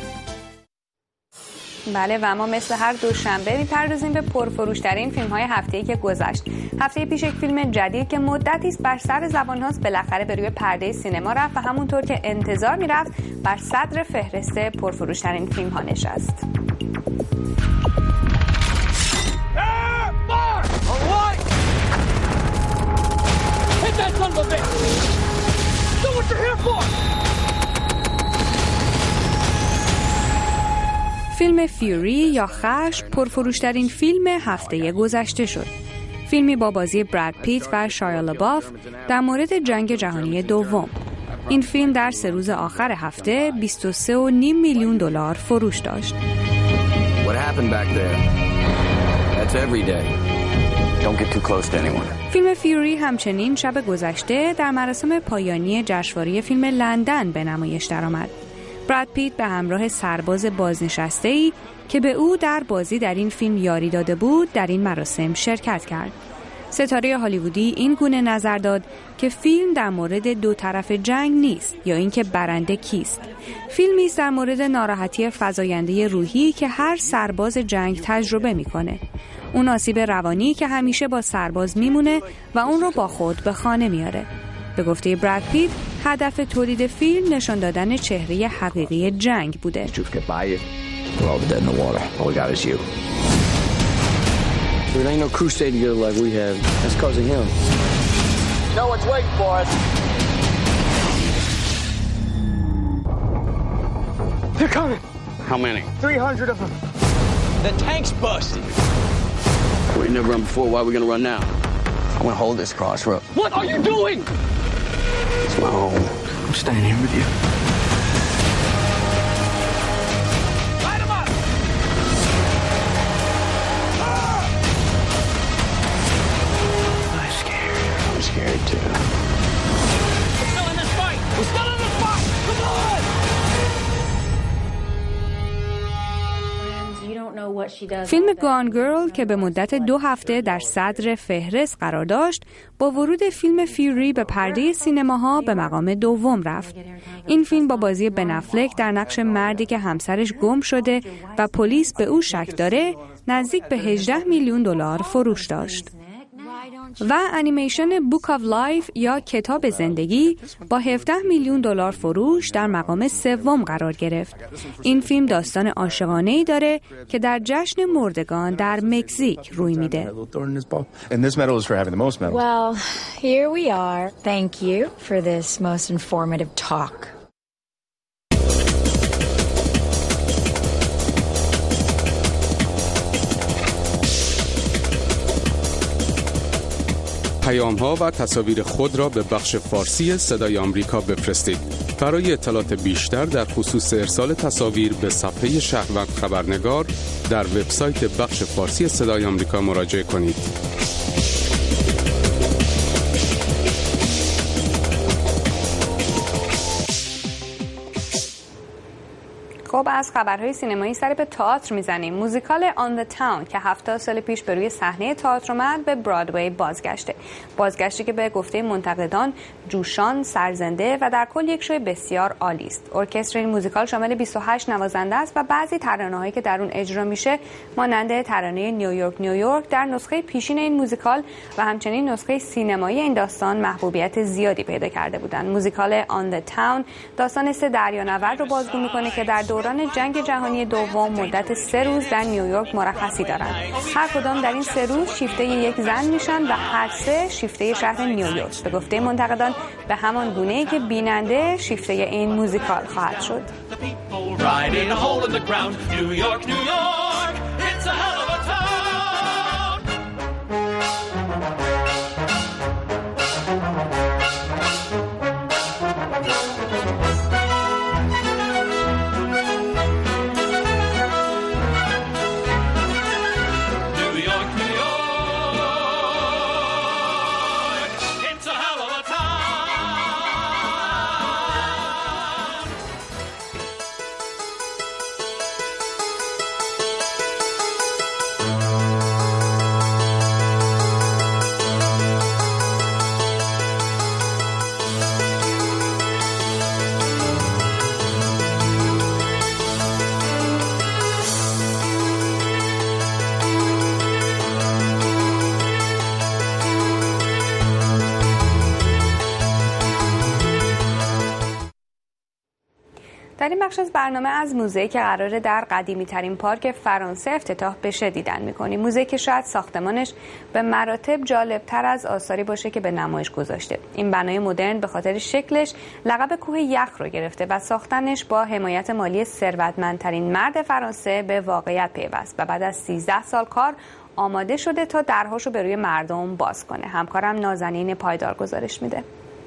بله، و ما مثل هر دوشنبه می‌پردازیم به پرفروش‌ترین فیلم‌های هفته‌ای که گذشت. هفته پیش یک فیلم جدید که مدتی است بر سر زبان‌هاست بالاخره به روی پرده سینما رفت و همونطور که انتظار می‌رفت بر صدر فهرست پرفروش‌ترین فیلم‌ها نشست. فیلم فیوری یا خشم پرفروشترین فیلم هفته گذشته شد. فیلمی با بازی براد پیت و شایا لاباف در مورد جنگ جهانی دوم. این فیلم در سه روز آخر هفته بیست و سه و نیم میلیون دلار فروش داشت. فیلم فیوری همچنین شب گذشته در مراسم پایانی جشنواره فیلم لندن به نمایش درآمد. براد پیت به همراه سرباز بازنشسته‌ای که به او در بازی در این فیلم یاری داده بود در این مراسم شرکت کرد. ستاره هالیوودی این گونه نظر داد که فیلم در مورد دو طرف جنگ نیست یا اینکه برنده کیست. فیلمی است در مورد ناراحتی فزاینده روحی که هر سرباز جنگ تجربه میکنه. اون آسیب روانی که همیشه با سرباز میمونه و اون رو با خود به خانه میاره. به گفته براد پیت، هدف تولید فیلم نشان دادن چهره حقیقی جنگ بوده. They're coming. How many? three hundred of them. The tank's busted. We never run before. Why are we gonna run now? I want to hold this crossroad. What are you doing? It's my home. I'm staying here with you. Light him up! Ah! I'm scared. I'm scared too. We're still in this fight. We're still in this fight. Come on! فیلم گان گرل که به مدت دو هفته در صدر فهرست قرار داشت، با ورود فیلم فیوری به پرده سینماها به مقام دوم رفت. این فیلم با بازی بن افلک در نقش مردی که همسرش گم شده و پلیس به او شک داره، نزدیک به هجده میلیون دلار فروش داشت. و انیمیشن بوک آف لایف یا کتاب زندگی با هفده میلیون دلار فروش در مقام سوم قرار گرفت. این فیلم داستان عاشقانه‌ای داره که در جشن مردگان در مکزیک روی میده. Well, here we are. Thank you for this most informative talk. پیام‌ها و تصاویر خود را به بخش فارسی صدای آمریکا بفرستید. برای اطلاعات بیشتر در خصوص ارسال تصاویر به صفحه شهروند خبرنگار در وبسایت بخش فارسی صدای آمریکا مراجعه کنید. خب از خبرهای سینمایی سری به تئاتر میزنیم. موزیکال آن دی تاون که هفتاد سال پیش به روی صحنه تئاتر اومد به برادوی بازگشته. بازگشتی که به گفته منتقدان جوشان، سرزنده و در کل یک شوی بسیار عالی است. ارکستر این موزیکال شامل بیست و هشت نوازنده است و بعضی ترانه‌هایی که در اون اجرا میشه مانند ترانه نیویورک نیویورک در نسخه پیشین این موزیکال و همچنین نسخه سینمایی این داستان محبوبیت زیادی پیدا کرده بودند. موزیکال آن دی تاون داستان سه دریانورد رو بازگو میکنه که در دوران جنگ جهانی دوم مدت سه روز در نیویورک مرخصی دارند. هر کدام در این سه روز شیفته یک زن میشن و هر سه شیفته شهر نیویورک. به گفته منتقدان به همان گونه‌ای که بیننده شیفته این موزیکال خواهد شد. در این بخش از برنامه از موزه که قراره در قدیمی ترین پارک فرانسه افتتاح بشه دیدن میکنیم. موزه که شاید ساختمانش به مراتب جالب تر از آثاری باشه که به نمایش گذاشته. این بنای مدرن به خاطر شکلش لقب کوه یخ رو گرفته و ساختنش با حمایت مالی ثروتمندترین مرد فرانسه به واقعیت پیوست و بعد از سیزده سال کار آماده شده تا درهاشو به روی مردم باز کنه. همکارم نازنین پایدار گزارش میده.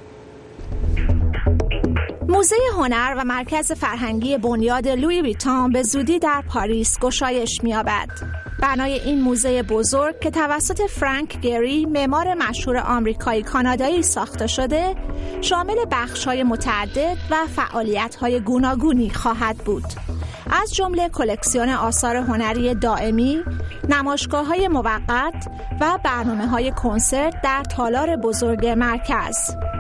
موزه هنر و مرکز فرهنگی بنیاد لویی ویتون به زودی در پاریس گشایش می‌یابد. بنای این موزه بزرگ که توسط فرانک گری معمار مشهور آمریکایی کانادایی ساخته شده، شامل بخش‌های متعدد و فعالیت‌های گوناگونی خواهد بود. از جمله کلکسیون آثار هنری دائمی، نمایشگاه‌های موقت و برنامه‌های کنسرت در تالار بزرگ مرکز.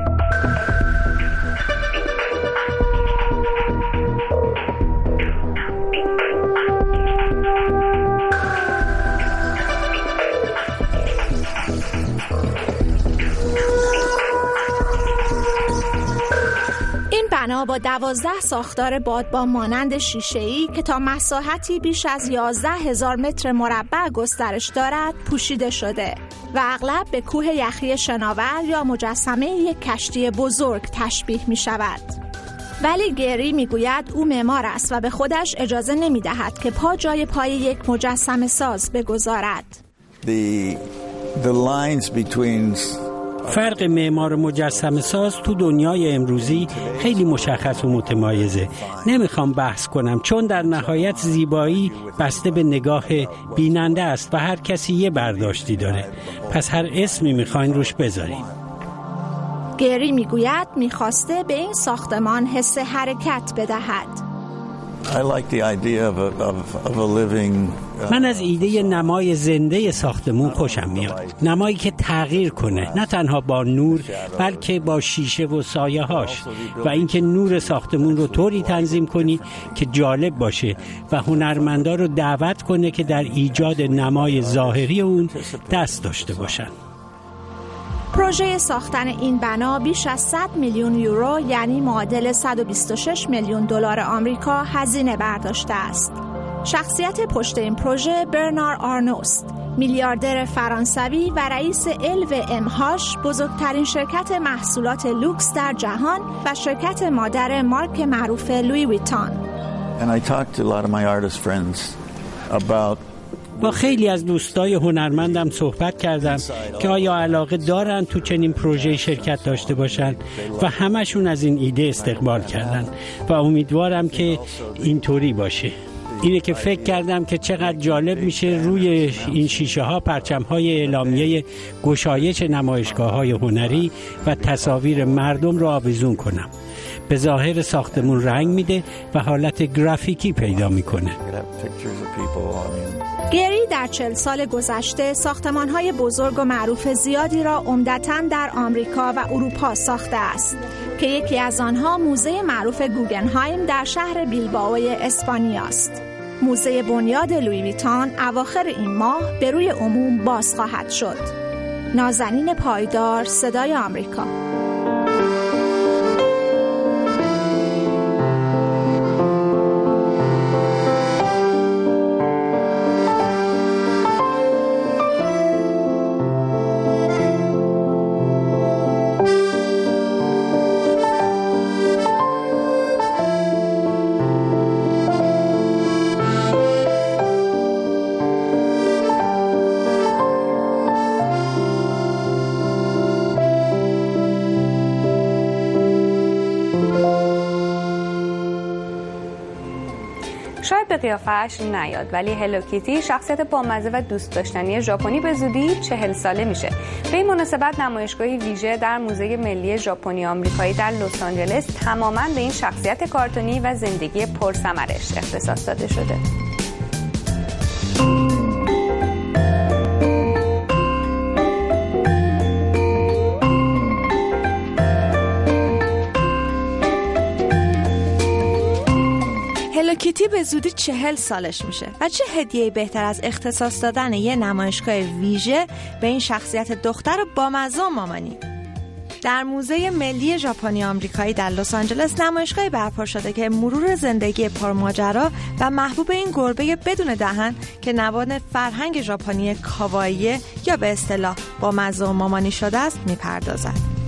بنا با دوازده ساختار بادبان مانند شیشه‌ای که تا مساحتی بیش از یازده هزار متر مربع گسترش دارد پوشیده شده و اغلب به کوه یخی شناور یا مجسمه یک کشتی بزرگ تشبیه می شود. ولی گری می گوید او معمار است و به خودش اجازه نمی دهد که پا جای پای یک مجسمه ساز بگذارد. The, the lines between فرق معمار مجسمه ساز تو دنیای امروزی خیلی مشخص و متمایزه. نمیخوام بحث کنم چون در نهایت زیبایی بسته به نگاه بیننده است و هر کسی یه برداشتی داره. پس هر اسمی میخواین روش بذارین. گری میگوید میخواسته به این ساختمان حس حرکت بدهد. I like the idea of a, of, of a living, uh, من از ایده نمای زنده ساختمون خوشم میاد. نمایی که تغییر کنه، نه تنها با نور بلکه با شیشه و سایه هاش و اینکه نور ساختمون رو طوری تنظیم کنی که جالب باشه و هنرمندا رو دعوت کنه که در ایجاد نمای ظاهری اون دست داشته باشن. پروژه ساختن این بنا بیش از صد میلیون یورو یعنی معادل صد و بیست و شش میلیون دلار آمریکا هزینه برداشته است. شخصیت پشت این پروژه برنار آرنوست، میلیاردر فرانسوی و رئیس ال و ام هاش، بزرگترین شرکت محصولات لوکس در جهان و شرکت مادر مارک معروف لویی ویتون. And I talked to a lot of my artist friends about با خیلی از دوستای هنرمندم صحبت کردم که آیا علاقه دارن تو چنین پروژه شرکت داشته باشن و همشون از این ایده استقبال کردن و امیدوارم که اینطوری باشه. اینه که فکر کردم که چقدر جالب میشه روی این شیشه ها پرچم های اعلامیه گشایش نمایشگاه های هنری و تصاویر مردم رو آویزون کنم. به ظاهر ساختمون رنگ میده و حالت گرافیکی پیدا میکنه. گری در چهل سال گذشته ساختمان‌های بزرگ و معروف زیادی را عمدتاً در آمریکا و اروپا ساخته است که یکی از آنها موزه معروف گوگنهایم در شهر بیلبائو اسپانیا است. موزه بنیاد لویی ویتون اواخر این ماه به روی عموم باز خواهد شد. نازنین پایدار، صدای آمریکا. شاید به قیافه‌اش نیاد، ولی هلو کیتی شخصیت بامزه و دوست داشتنی ژاپنی به زودی چهل ساله میشه. به این مناسبت نمایشگاهی ویژه در موزه ملی ژاپنی آمریکایی در لس آنجلس تماماً به این شخصیت کارتونی و زندگی پرثمرش اختصاص داده شده. هلو کیتی به زودی چهل سالش میشه و چه هدیه‌ای بهتر از اختصاص دادن یه نمایشگاه ویژه به این شخصیت دختر بامزه و مامانی. در موزه ملی ژاپنی آمریکایی در لس آنجلس نمایشگاهی برپا شده که مرور زندگی پرماجرا و محبوب این گربه بدون دهن که نواد فرهنگ ژاپنی کاوایی یا به اصطلاح بامزه و مامانی شده است میپردازد.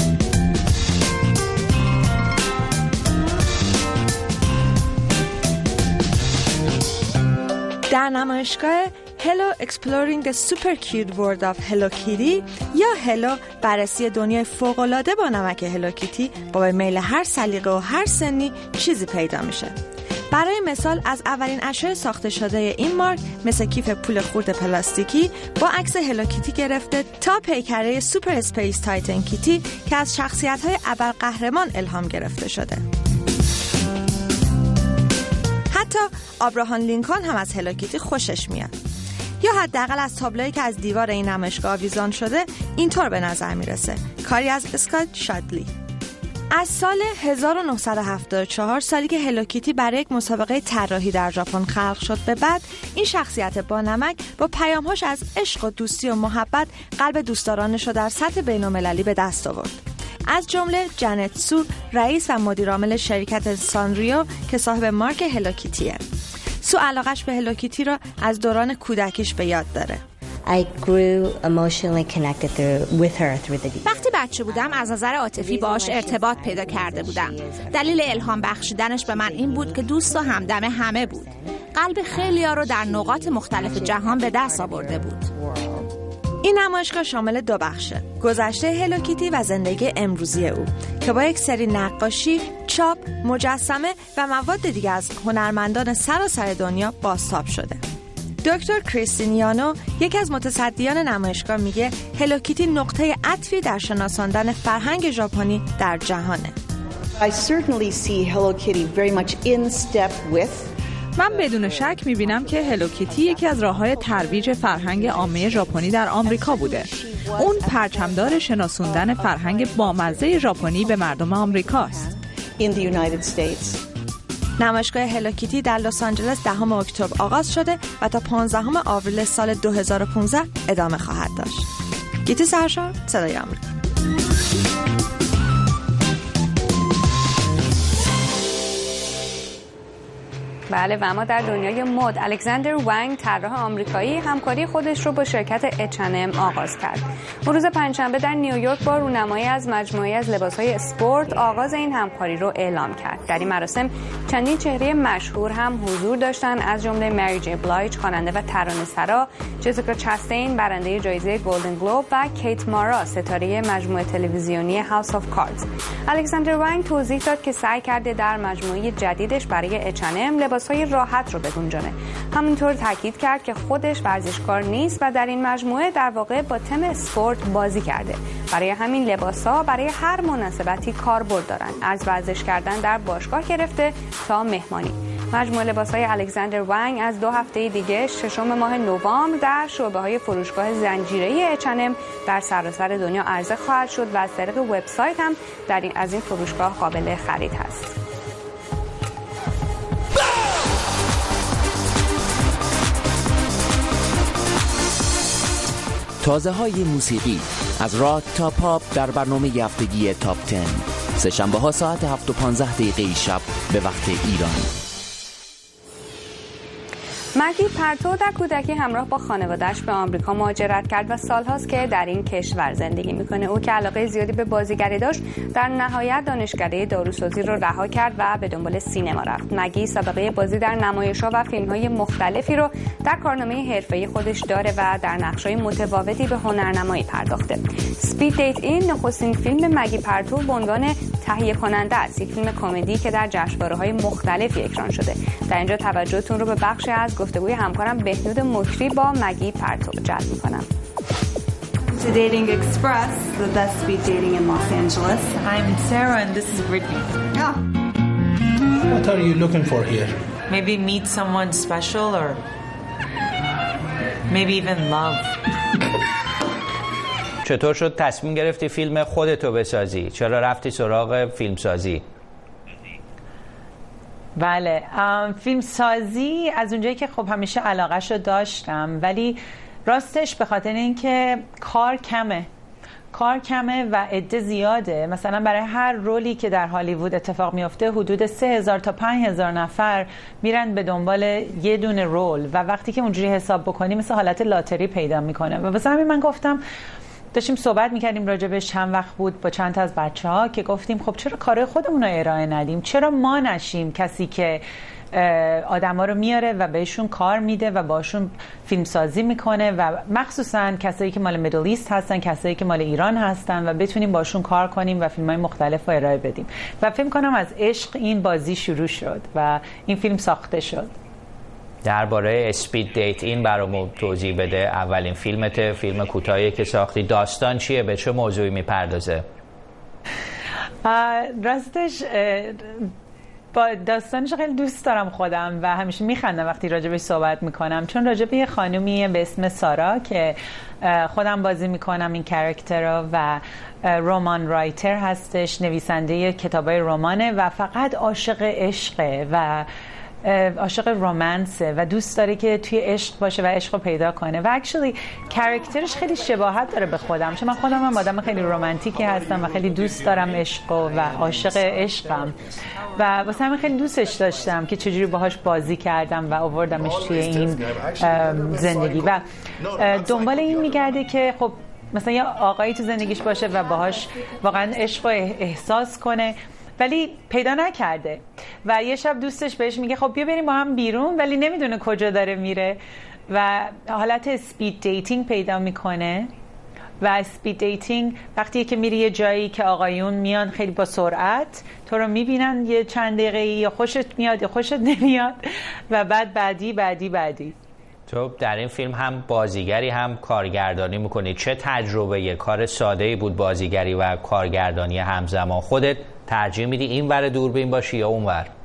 در نمایشگاه Hello Exploring the Super Cute World of Hello Kitty یا هلو بررسی دنیای فوق‌العاده با نمک هلو کیتی با به میل هر سلیقه و هر سنی چیزی پیدا میشه. برای مثال از اولین اشیاء ساخته شده این مارک مثل کیف پول خورد پلاستیکی با عکس هلو کیتی گرفته تا پیکره سوپر اسپیس تایتن کیتی که از شخصیت‌های ابرقهرمان الهام گرفته شده. حتی آبراهام لینکلن هم از هلو کیتی خوشش میاد. یا حداقل از تابلویی که از دیوار این نمایشگاه آویزان شده اینطور به نظر میرسه. کاری از اسکات شادلی. از سال هزار و نهصد و هفتاد و چهار، سالی که هلو کیتی برای یک مسابقه طراحی در ژاپن خلق شد به بعد، این شخصیت با نمک با پیام‌هاش از عشق و دوستی و محبت قلب دوستدارانش را در سطح بین‌المللی به دست آورد. از جمله جنت سو، رئیس و مدیرعامل شرکت سانریو که صاحب مارک هلو کیتیه. سو علاقش به هلو کیتی را از دوران کودکیش به یاد داره. I grew emotionally connected through, with her through the deep. وقتی بچه بودم از نظر عاطفی باهاش ارتباط پیدا کرده بودم. دلیل الهام بخشیدنش به من این بود که دوست و همدم همه بود. قلب خیلی‌ها رو در نقاط مختلف جهان به دست آورده بود. این نمایشگاه شامل دو بخشه: گذشته هلو کیتی و زندگی امروزی او که با یک سری نقاشی، چاپ، مجسمه و مواد دیگه از هنرمندان سراسر دنیا بازتاب شده. دکتر کریستینیانو، یکی از متصدیان نمایشگاه، میگه هلو کیتی نقطه عطفی در شناساندن فرهنگ ژاپنی در جهانه. I certainly see Hello Kitty very much in step with من بدون شک میبینم که هلو کیتی یکی از راه‌های ترویج فرهنگ عامه ژاپنی در آمریکا بوده. اون پرچمدار شناسوندن فرهنگ بامزه ژاپنی به مردم آمریکاست. in the United States. نمایشگاه هلو کیتی در لس آنجلس دهم اکتبر آغاز شده و تا پانزدهم آوریل سال دو هزار و پانزده ادامه خواهد داشت. گیتی سرشار، صدای آمریکا. بله و اما در دنیای مد الکساندر ونگ طراح آمریکایی همکاری خودش رو با شرکت اچ اند ام آغاز کرد. اون روز پنجشنبه در نیویورک با رونمایی از مجموعه‌ای از لباس‌های اسپورت آغاز این همکاری رو اعلام کرد. در این مراسم چندین چهره مشهور هم حضور داشتن از جمله مری جی بلایج خواننده و ترانه‌سرا، جسیکا چاستین برنده جایزه گلدن گلوب و کیت مارا ستاره مجموعه تلویزیونی هاوس آف کاردز. الکساندر ونگ توضیح داد که سعی کرده در مجموعه جدیدش برای اچ اند ام لباس‌های راحت رو بگنجانه. همینطور تاکید کرد که خودش ورزشکار نیست و در این مجموعه در واقع با تم اسپورت بازی کرده. برای همین لباس‌ها برای هر مناسبتی کاربرد دارن، از ورزش کردن در باشگاه گرفته تا مهمانی. مجموعه لباس‌های الکساندر ونگ از دو هفته دیگه ششم ماه نوامبر در شعبه‌های فروشگاه زنجیره‌ای اچ اند ام در سراسر دنیا عرضه خواهد شد و از طریق وبسایت هم در این از این فروشگاه قابل خرید هست. تازه های موسیقی از راک تا پاپ در برنامه هفتگی تاپ ده سه شنبه ها ساعت هفت و پانزده دقیقه شب به وقت ایران. مگی پرتو در کودکی همراه با خانواده‌اش به آمریکا مهاجرت کرد و سالهاست که در این کشور زندگی میکنه. او که علاقه زیادی به بازیگری داشت، در نهایت دانشکده داروسازی رو رها کرد و به دنبال سینما رفت. مگی سابقه بازی در نمایش‌ها و فیلم‌های مختلفی رو در کارنامه حرفه‌ای خودش داره و در نقش‌های متفاوتی به هنرنمایی پرداخته. اسپید دیت این نخستین فیلم مگی پرتو به عنوان تهیه کننده است، یک فیلم کمدی که در جشنواره‌های مختلفی اکران شده. در اینجا توجهتون رو به بخشی از گفتگوی همکارم بهنود مکری با مگی پرتو جلب می‌کنم. To Dating Express, the best speed dating in Los Angeles. I'm Sarah and this is Brittany. Yeah. What are you looking for here? Maybe meet someone special or maybe even love. چطور شد تصمیم گرفتی فیلم خودتو بسازی؟ چرا رفتی سراغ فیلم سازی؟ بله، فیلم سازی از اونجایی که خب همیشه علاقه‌شو داشتم، ولی راستش به خاطر اینکه کار کمه کار کمه و عده زیاده. مثلا برای هر رولی که در هالیوود اتفاق میفته حدود سه هزار تا پنج هزار نفر میرن به دنبال یه دونه رول و وقتی که اونجوری حساب بکنی مثل حالت لاتری پیدا میکنه. و واسه همین من گفتم، داشتیم صحبت میکردیم راجبش چند وقت بود با چند تا از بچه ها که گفتیم خب چرا کار خودمون رو ارائه ندیم، چرا ما نشیم کسی که آدم ها رو میاره و بهشون کار میده و باشون فیلم سازی میکنه و مخصوصا کسایی که مال میدل ایست هستن، کسایی که مال ایران هستن و بتونیم باشون کار کنیم و فیلم های مختلف رو ارائه بدیم. و فکر کنم از عشق این بازی شروع شد و این فیلم ساخته شد. درباره اسپید دیت این برامون توضیح بده. اولین فیلمته، فیلم کوتاهی که ساختی، داستان چیه؟ به چه موضوعی میپردازه؟ راستش با داستانش خیلی دوست دارم خودم و همیشه میخندم وقتی راجبش صحبت میکنم، چون راجب یه خانومیه به اسم سارا که خودم بازی میکنم این کاراکتر رو و رمان رایتر هستش، نویسنده کتابای رمانه و فقط عاشق عشقه و عاشق رومنسه و دوست داره که توی عشق باشه و عشق رو پیدا کنه و اکچولی کاراکترش خیلی شباهت داره به خودم، چون من خودم هم آدم خیلی رمانتیکی هستم و خیلی دوست دارم عشق و عاشق عشقم و واسه همین خیلی دوستش داشتم که چجوری باهاش بازی کردم و آوردمش توی این زندگی و دنبال این میگرده که خب مثلا یه آقایی تو زندگیش باشه و باهاش واقعا عشق رو احساس کنه، ولی پیدا نکرده و یه شب دوستش بهش میگه خب بیا بریم با هم بیرون، ولی نمیدونه کجا داره میره و حالت اسپید دیتینگ پیدا میکنه. و اسپید دیتینگ وقتی که میری یه جایی که آقایون میان خیلی با سرعت تو رو میبینن یه چند دقیقه یا خوشت میاد یا خوشت نمیاد و بعد بعدی بعدی بعدی. تو در این فیلم هم بازیگری هم کارگردانی میکنی. چه تجربه؟ یه کار ساده‌ای بود بازیگری و کارگردانی همزمان. خودت ترجیح میدی این ور دوربین باشی یا اون ور؟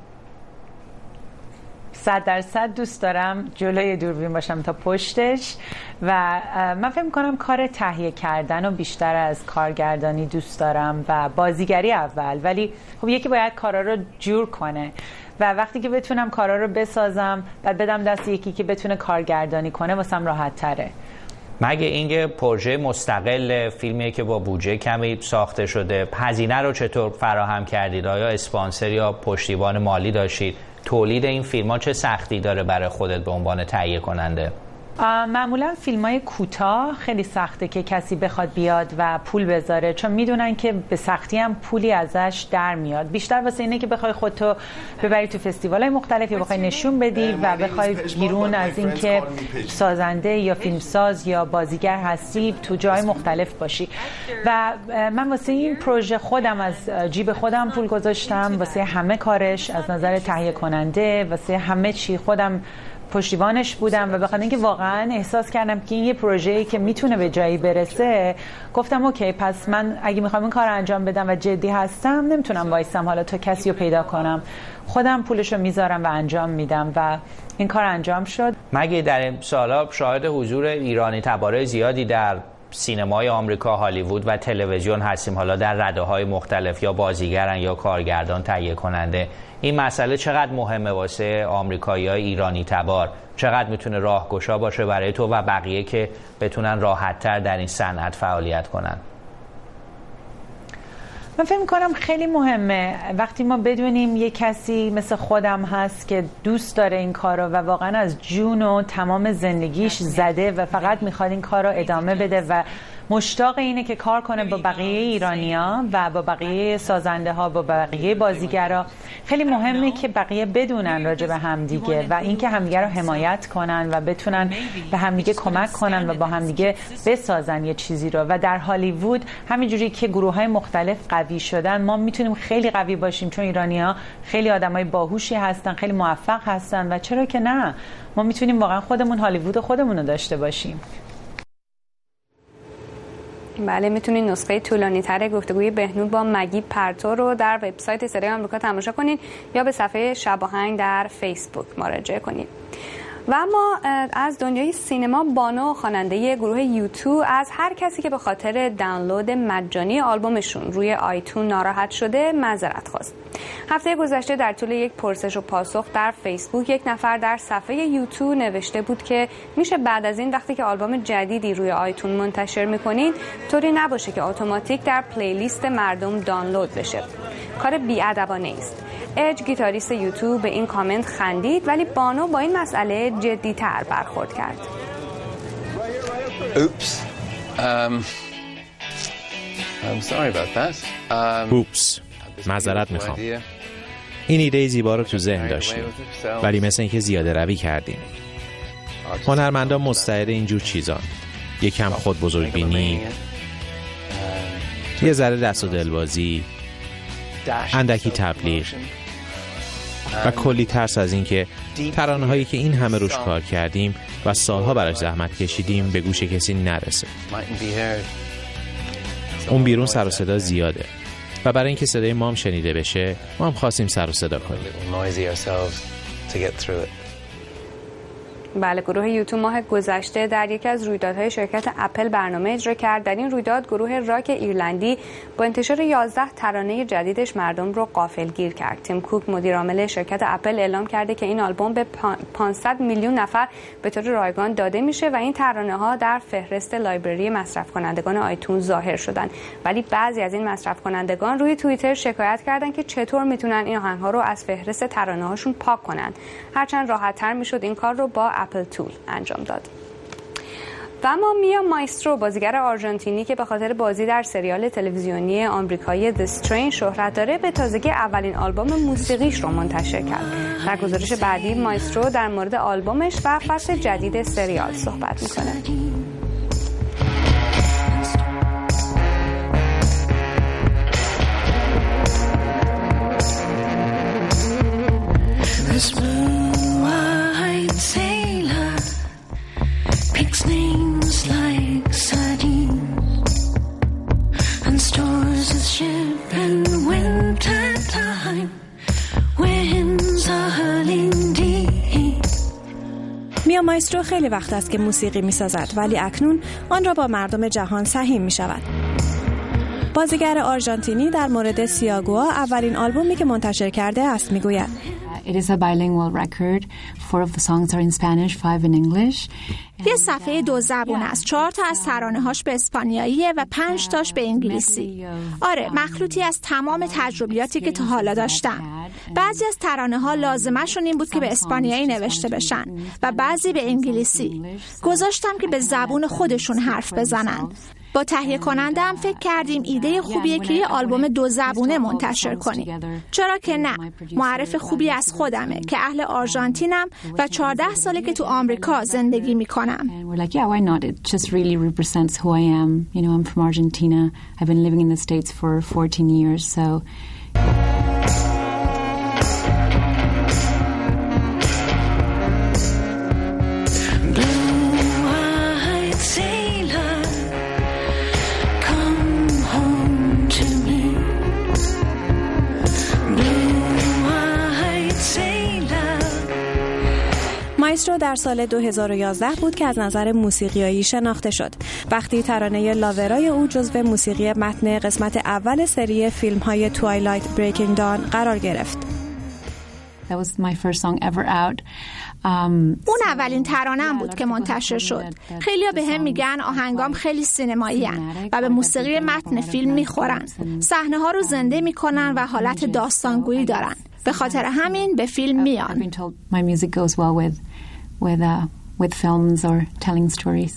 صد درصد دوست دارم جلوی دوربین باشم تا پشتش و من فکر میکنم کار تهیه کردن و بیشتر از کارگردانی دوست دارم و بازیگری اول، ولی خب یکی باید کارا رو جور کنه و وقتی که بتونم کارا رو بسازم بعد بدم دست یکی که بتونه کارگردانی کنه واسم راحت تره مگه این پروژه مستقل فیلمیه که با بودجه کمی ساخته شده، هزینه رو چطور فراهم کردید؟ آیا اسپانسر یا پشتیبان مالی داشتید؟ تولید این فیلم‌ها چه سختی داره برای خودت به عنوان تهیه کننده؟ معمولا فیلم‌های کوتاه خیلی سخته که کسی بخواد بیاد و پول بذاره، چون میدونن که به سختی هم پولی ازش در میاد. بیشتر واسه اینه که بخوای خودتو ببری تو فستیوال‌های مختلف یا بخوای نشون بدی و بخوای بیرون از این که سازنده یا فیلمساز یا بازیگر هستی تو جای مختلف باشی. و من واسه این پروژه خودم از جیب خودم پول گذاشتم، واسه همه کارش از نظر تهیه کننده، واسه همه چی خودم پشتیبانش بودم و بخاطر اینکه واقعا احساس کردم که این یه پروژه‌ای که میتونه به جایی برسه، گفتم اوکی پس من اگه میخوام این کار انجام بدم و جدی هستم نمیتونم وایسم حالا تا کسی رو پیدا کنم، خودم پولشو میذارم و انجام میدم و این کار انجام شد. مگه در این سالا شاهد حضور ایرانی تبار زیادی در سینمای آمریکا، هالیوود و تلویزیون هستیم، حالا در رده‌های مختلف، یا بازیگرن یا کارگردان، تهیه کننده. این مسئله چقدر مهمه واسه آمریکایی‌های ایرانی تبار؟ چقدر میتونه راهگشا باشه برای تو و بقیه که بتونن راحت‌تر در این صنعت فعالیت کنن؟ من فکر می‌کنم خیلی مهمه وقتی ما بدونیم یه کسی مثل خودم هست که دوست داره این کارو و واقعا از جون و تمام زندگیش زده و فقط میخواد این کارو ادامه بده و مشتاق اینه که کار کنه با بقیه ایرانی‌ها و با بقیه سازنده ها، با بقیه بازیگرا. خیلی مهمه که بقیه بدونن راجع به همدیگه و اینکه همدیگه رو حمایت کنن و بتونن به همدیگه کمک کنن و با همدیگه بسازن یه چیزی رو. و در هالیوود همینجوری که گروه‌های مختلف قوی شدن، ما میتونیم خیلی قوی باشیم، چون ایرانی‌ها خیلی آدمای باهوشی هستن، خیلی موفق هستن و چرا که نه، ما میتونیم واقعا خودمون هالیوود خودمون رو داشته باشیم. بله، میتونید نسخه طولانی تر گفتگوی بهنود با مگی پرتو رو در وبسایت صدای آمریکا تماشا کنید یا به صفحه شب آهنگ در فیسبوک مراجعه کنید. و اما از دنیای سینما، بانو خواننده گروه یوتو از هر کسی که به خاطر دانلود مجانی آلبومشون روی آیتون ناراحت شده معذرت خواست. هفته گذشته در طول یک پرسش و پاسخ در فیسبوک یک نفر در صفحه یوتو نوشته بود که میشه بعد از این وقتی که آلبوم جدیدی روی آیتون منتشر میکنید طوری نباشه که اتوماتیک در پلیلیست مردم دانلود بشه. کار بی‌ادبانه است. اج گیتاریست یوتیوب به این کامنت خندید، ولی بانو با این مسئله جدی‌تر برخورد کرد. اوپس. Um, I'm sorry about that. Um, اوپس. معذرت میخوام. این ایده زیبا رو تو ذهن داشتیم، ولی مثل اینکه زیاده روی کردیم. هنرمندان مستعد اینجور چیزان. یکم خود بزرگبینی، یه ذره دست و دلبازی، اندکی تبلیغ و کلی ترس از این که ترانه‌هایی که این همه روش کار کردیم و سالها براش زحمت کشیدیم به گوش کسی نرسه. اون بیرون سر و صدا زیاده و برای اینکه صدای ما هم شنیده بشه ما هم خواستیم سر و صدا کنیم. بله، گروه یوتیوب ماه گذشته در یکی از رویدادهای شرکت اپل برنامه اجرا کرد. در این رویداد گروه راک ایرلندی با انتشار یازده ترانه جدیدش مردم رو غافلگیر کرد. تیم کوک مدیر عامل شرکت اپل اعلام کرده که این آلبوم به پانصد میلیون نفر به طور رایگان داده میشه و این ترانه ها در فهرست لایبرری مصرف کنندگان آیتون ظاهر شدن. ولی بعضی از این مصرف کنندگان روی توییتر شکایت کردن که چطور میتونن این آهنگ ها رو از فهرست ترانه هاشون پاک کنن. هرچند راحت تر میشد این کار رو با اپل تول انجام داد. و اما میا مایسترو، بازیگر آرژانتینی که به خاطر بازی در سریال تلویزیونی آمریکایی The Strain شهرت داره، به تازگی اولین آلبوم موسیقیش رو منتشر کرد. در گزارش بعدی مایسترو در مورد آلبومش و فصل جدید سریال صحبت میکنه. میا مایسترو خیلی وقت است که موسیقی می سازد، ولی اکنون آن را با مردم جهان سهیم می شود. بازیگر آرژانتینی در مورد سیاگوا اولین آلبومی که منتشر کرده است می گوید It is a bilingual record. Four of the songs are in Spanish, five in English. یه صفحه دو زبون است. چهار تا از ترانه‌هاش به اسپانیاییه و پنج تاش به انگلیسی. آره، مخلوطی از تمام تجربیاتی که تا حالا داشتم. بعضی از ترانه‌ها لازمشون این بود که به اسپانیایی نوشته بشن و بعضی به انگلیسی. گذاشتم که به زبون خودشون حرف بزنن. با تهیه کننده هم فکر کردیم ایده خوبیه که یه آلبوم دو زبونه منتشر کنیم. چرا که نه؟ معرف خوبی از خودمه که اهل آرژانتینم و چهارده ساله که تو آمریکا زندگی میکنم. And we're like, yeah, why not? It just really represents who I am. You know, I'm from Argentina. I've been living in the States for fourteen years, so... مایسترو در سال دو هزار و یازده بود که از نظر موسیقیایی شناخته شد وقتی ترانه لاورای او جزو موسیقی متن قسمت اول سری فیلم‌های توایلایت بریکینگ دان قرار گرفت. That was my first song ever out. Um, اون اولین ترانه‌ام بود که منتشر شد. خیلی‌ها بهم میگن آهنگام خیلی سینمایی‌ان و به موسیقی متن فیلم میخورن. صحنه‌ها رو زنده میکنن و حالت داستانگویی دارن. به خاطر همین به فیلم میان. My music goes well with with uh, with films or telling stories.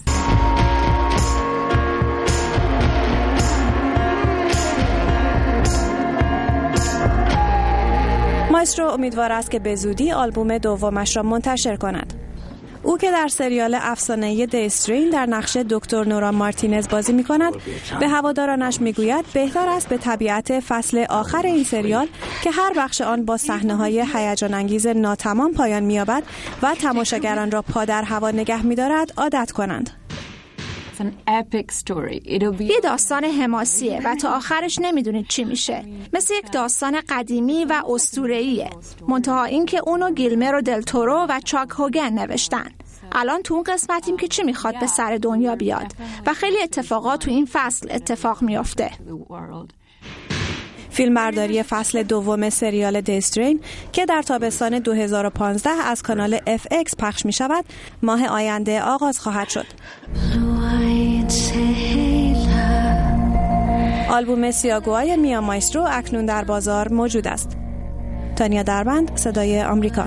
مایسترو امیدوار است که به زودی آلبوم دومش را منتشر کند. او که در سریال افسانه‌ای دیسترین در نقش دکتر نورا مارتینز بازی می‌کند، به هوادارانش می‌گوید بهتر است به طبیعت فصل آخر این سریال که هر بخش آن با صحنه‌های هیجان انگیز ناتمام پایان می‌یابد و تماشاگران را پا در هوا نگه می‌دارد عادت کنند. یه داستان حماسیه و تا آخرش نمیدونید چی میشه. مثل یک داستان قدیمی و اسطوره‌ایه. منتها این که اونو گیلمرو دل تورو و چاک هوگن نوشتن. الان تو اون قسمتیم که چی میخواد به سر دنیا بیاد و خیلی اتفاقات تو این فصل اتفاق میافته. فیلمبرداری فصل دوم سریال دیسترین که در تابستان دو هزار و پانزده از کانال اف ایکس پخش می شود ماه آینده آغاز خواهد شد. آلبوم سیاگوهای میا مایسترو اکنون در بازار موجود است. تانیا دربند، صدای آمریکا.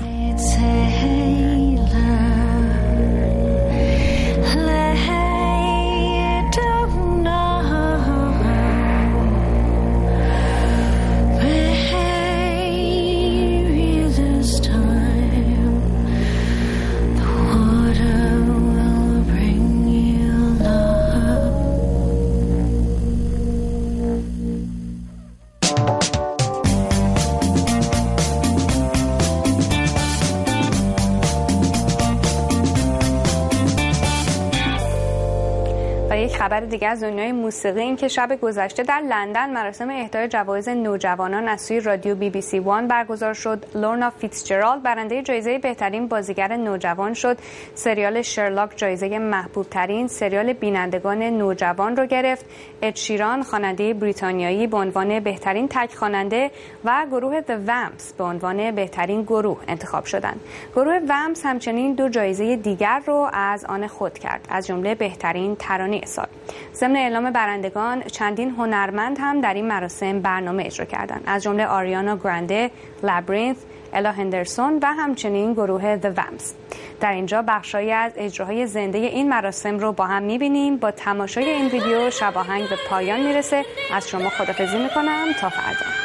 خبر دیگه از دنیای موسیقی این که شب گذشته در لندن مراسم اهدای جوایز نوجوانان از سوی رادیو بی بی سی وان برگزار شد. لورنا فیتزجرالد برنده جایزه بهترین بازیگر نوجوان شد. سریال شرلاک جایزه محبوب ترین سریال بینندگان نوجوان رو گرفت. اد شیران خواننده بریتانیایی به عنوان بهترین تک خواننده و گروه The Vamps به عنوان بهترین گروه انتخاب شدند. گروه ومپس همچنین دو جایزه دیگر رو از آن خود کرد، از جمله بهترین ترانه سال. ضمن اعلام برندگان چندین هنرمند هم در این مراسم برنامه اجرا کردند، از جمله آریانا گرانده، لابرینث، الا هندرسون و همچنین گروه The Vamps. در اینجا بخشایی از اجراهای زنده این مراسم رو با هم می‌بینیم. با تماشای این ویدیو شب آهنگ به پایان میرسه. از شما خداحافظی می‌کنم تا فردا.